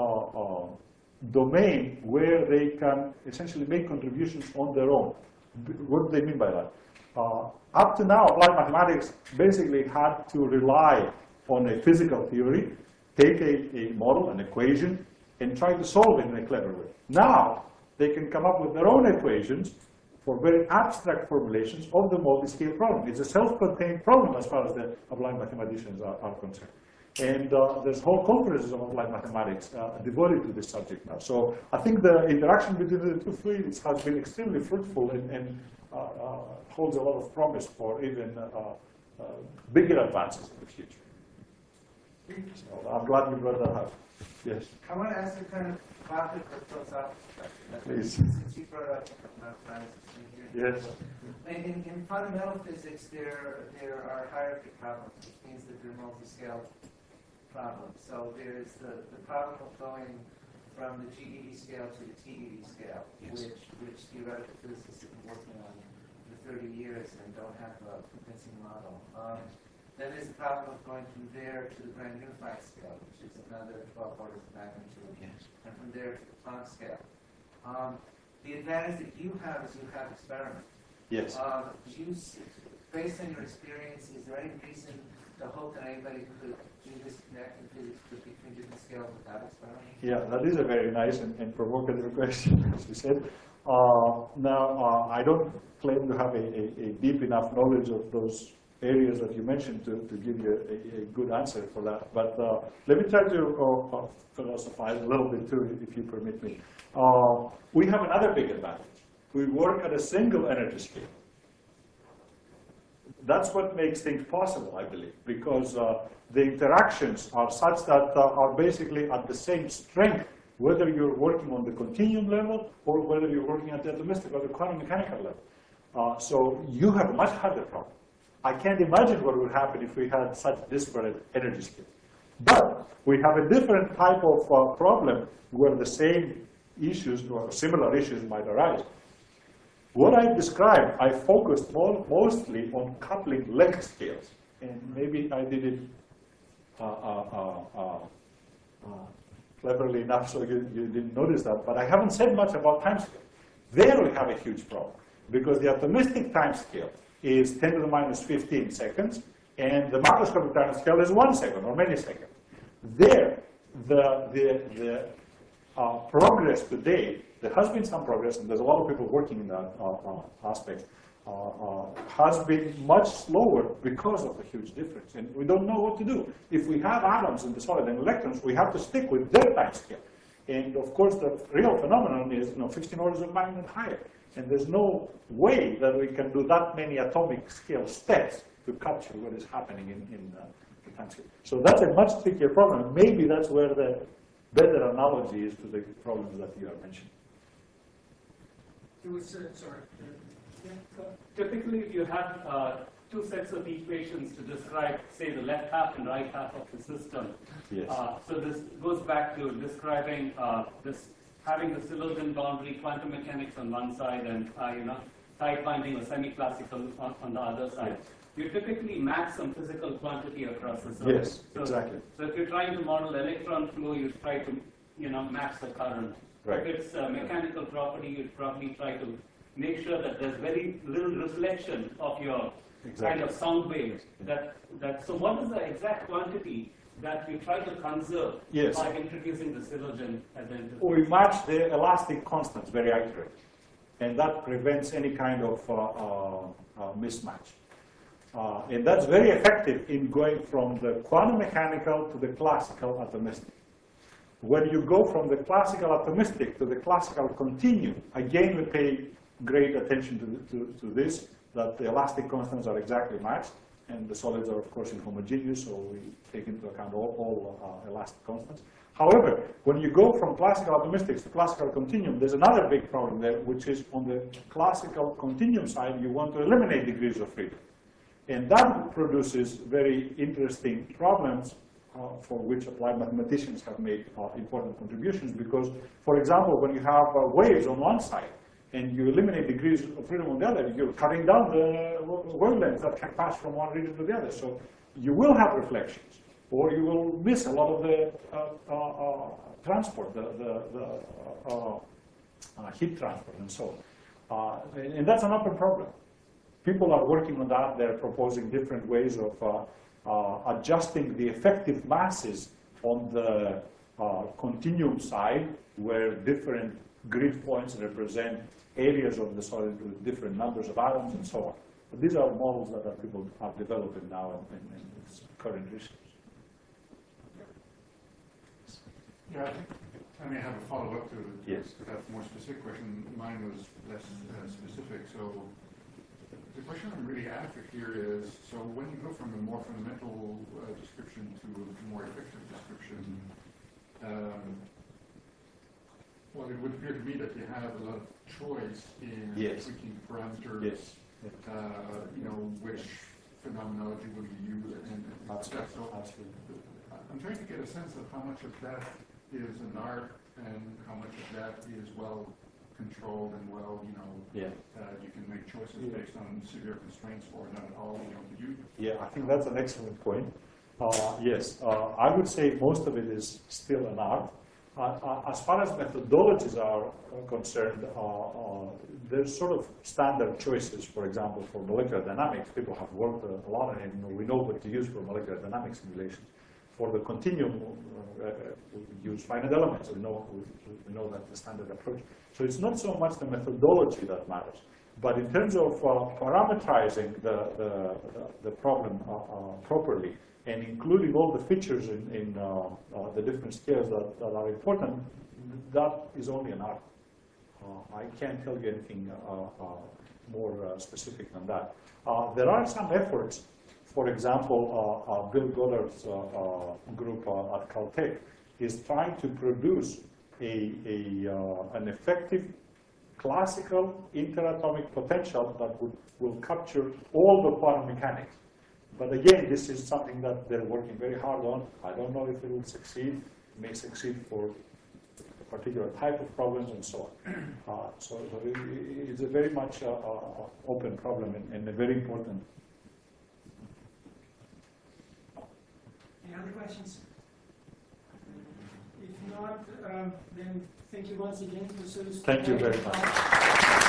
domain where they can essentially make contributions on their own. What do they mean by that? Up to now, applied mathematics basically had to rely on a physical theory, take a model, an equation, and try to solve it in a clever way. Now, they can come up with their own equations for very abstract formulations of the multi-scale problem. It's a self-contained problem as far as the applied mathematicians are concerned. And there's whole conferences of applied mathematics devoted to this subject now. So I think the interaction between the two fields has been extremely fruitful and holds a lot of promise for even bigger advances in the future. So I'm glad you brought that up. Yes. I want to ask a kind of topic or philosophical question. Please. Since you brought up mathematics. Yes. In fundamental physics, there are hierarchy problems, which means that they're multi-scale problems. So there's the problem of going from the GeV scale to the TeV scale, Yes. which theoretical physicists have been working on for 30 years and don't have a convincing model. Then there's the problem of going from there to the grand unified scale, which is another 12 orders of magnitude, and from there to the Planck scale. The advantage that you have is you have experiments. Yes. Based on your experience, is there any reason to hope that anybody could do this connect in physics between different scales without experiment? Yeah, that is a very nice and provocative question, as you said. Now, I don't claim to have a deep enough knowledge of those areas that you mentioned to give you a good answer for that. But let me try to philosophize a little bit too, if you permit me. We have another big advantage. We work at a single energy scale. That's what makes things possible, I believe, because the interactions are such that are basically at the same strength, whether you're working on the continuum level or whether you're working at the atomistic or the quantum mechanical level. So you have a much harder problem. I can't imagine what would happen if we had such disparate energy scales. But we have a different type of problem where the same issues or similar issues might arise. What I described, I focused mostly on coupling length scales. And maybe I did it cleverly enough so you didn't notice that. But I haven't said much about time scale. There we have a huge problem, because the atomistic time scale is 10 to the minus 15 seconds, and the macroscopic time scale is 1 second or many seconds. There, the progress today, there has been some progress, and there's a lot of people working in that aspect, has been much slower because of the huge difference. And we don't know what to do. If we have atoms in the solid and electrons, we have to stick with their time scale. And of course, the real phenomenon is 15 orders of magnitude higher. And there's no way that we can do that many atomic scale steps to capture what is happening in the time scale. So that's a much trickier problem. Maybe that's where the better analogy is to the problems that you are mentioning. It was, sorry. Typically, if you have two sets of equations to describe, say, the left half and right half of the system. Yes. So this goes back to describing having the Syllogen boundary, quantum mechanics on one side, and tight binding or semi-classical on the other side. You typically map some physical quantity across the surface. Yes, exactly. So if you're trying to model electron flow, you try to map the current. Right. If it's a mechanical property, you'd probably try to make sure that there's very little reflection of your kind of sound waves. So what is the exact quantity that you try to conserve by introducing the Syllogen as an interface? We match the elastic constants very accurately, and that prevents any kind of mismatch. And that's very effective in going from the quantum mechanical to the classical atomistic. When you go from the classical atomistic to the classical continuum, again we pay great attention to this, that the elastic constants are exactly matched, and the solids are of course inhomogeneous, so we take into account all elastic constants. However, when you go from classical atomistics to classical continuum, there's another big problem there, which is on the classical continuum side, you want to eliminate degrees of freedom. And that produces very interesting problems for which applied mathematicians have made important contributions, because, for example, when you have waves on one side, and you eliminate degrees of freedom on the other, you're cutting down the wavelengths that can pass from one region to the other. So you will have reflections, or you will miss a lot of the transport, the heat transport, and so on. And that's an open problem. People are working on that. They're proposing different ways of adjusting the effective masses on the continuum side, where different grid points represent areas of the solid with different numbers of atoms and so on. But these are models that people are developing now in current research. Yeah, I think I may have a follow-up to that more specific question. Mine was less specific. So the question I'm really after here is, so when you go from a more fundamental description to a more effective description, well, it would appear to me that you have a lot of choice in tweaking parameters, which phenomenology will you use, and stuff. So I'm trying to get a sense of how much of that is an art and how much of that is well controlled and well, you can make choices based on severe constraints or not at all. I think that's an excellent point. I would say most of it is still an art. As far as methodologies are concerned, there's sort of standard choices. For example, for molecular dynamics, people have worked a lot on it. We know what to use for molecular dynamics simulations. For the continuum, we use finite elements. We know that's the standard approach. So it's not so much the methodology that matters, but in terms of parameterizing the problem properly, and including all the features in the different scales that are important, that is only an art. I can't tell you anything more specific than that. There are some efforts. For example, Bill Goddard's group at Caltech is trying to produce an effective classical interatomic potential that will capture all the quantum mechanics. But again, this is something that they're working very hard on. I don't know if it will succeed. It may succeed for a particular type of problems and so on. So it's a very much open problem and a very important. Any other questions? If not, then thank you once again, Professor. Thank you very much.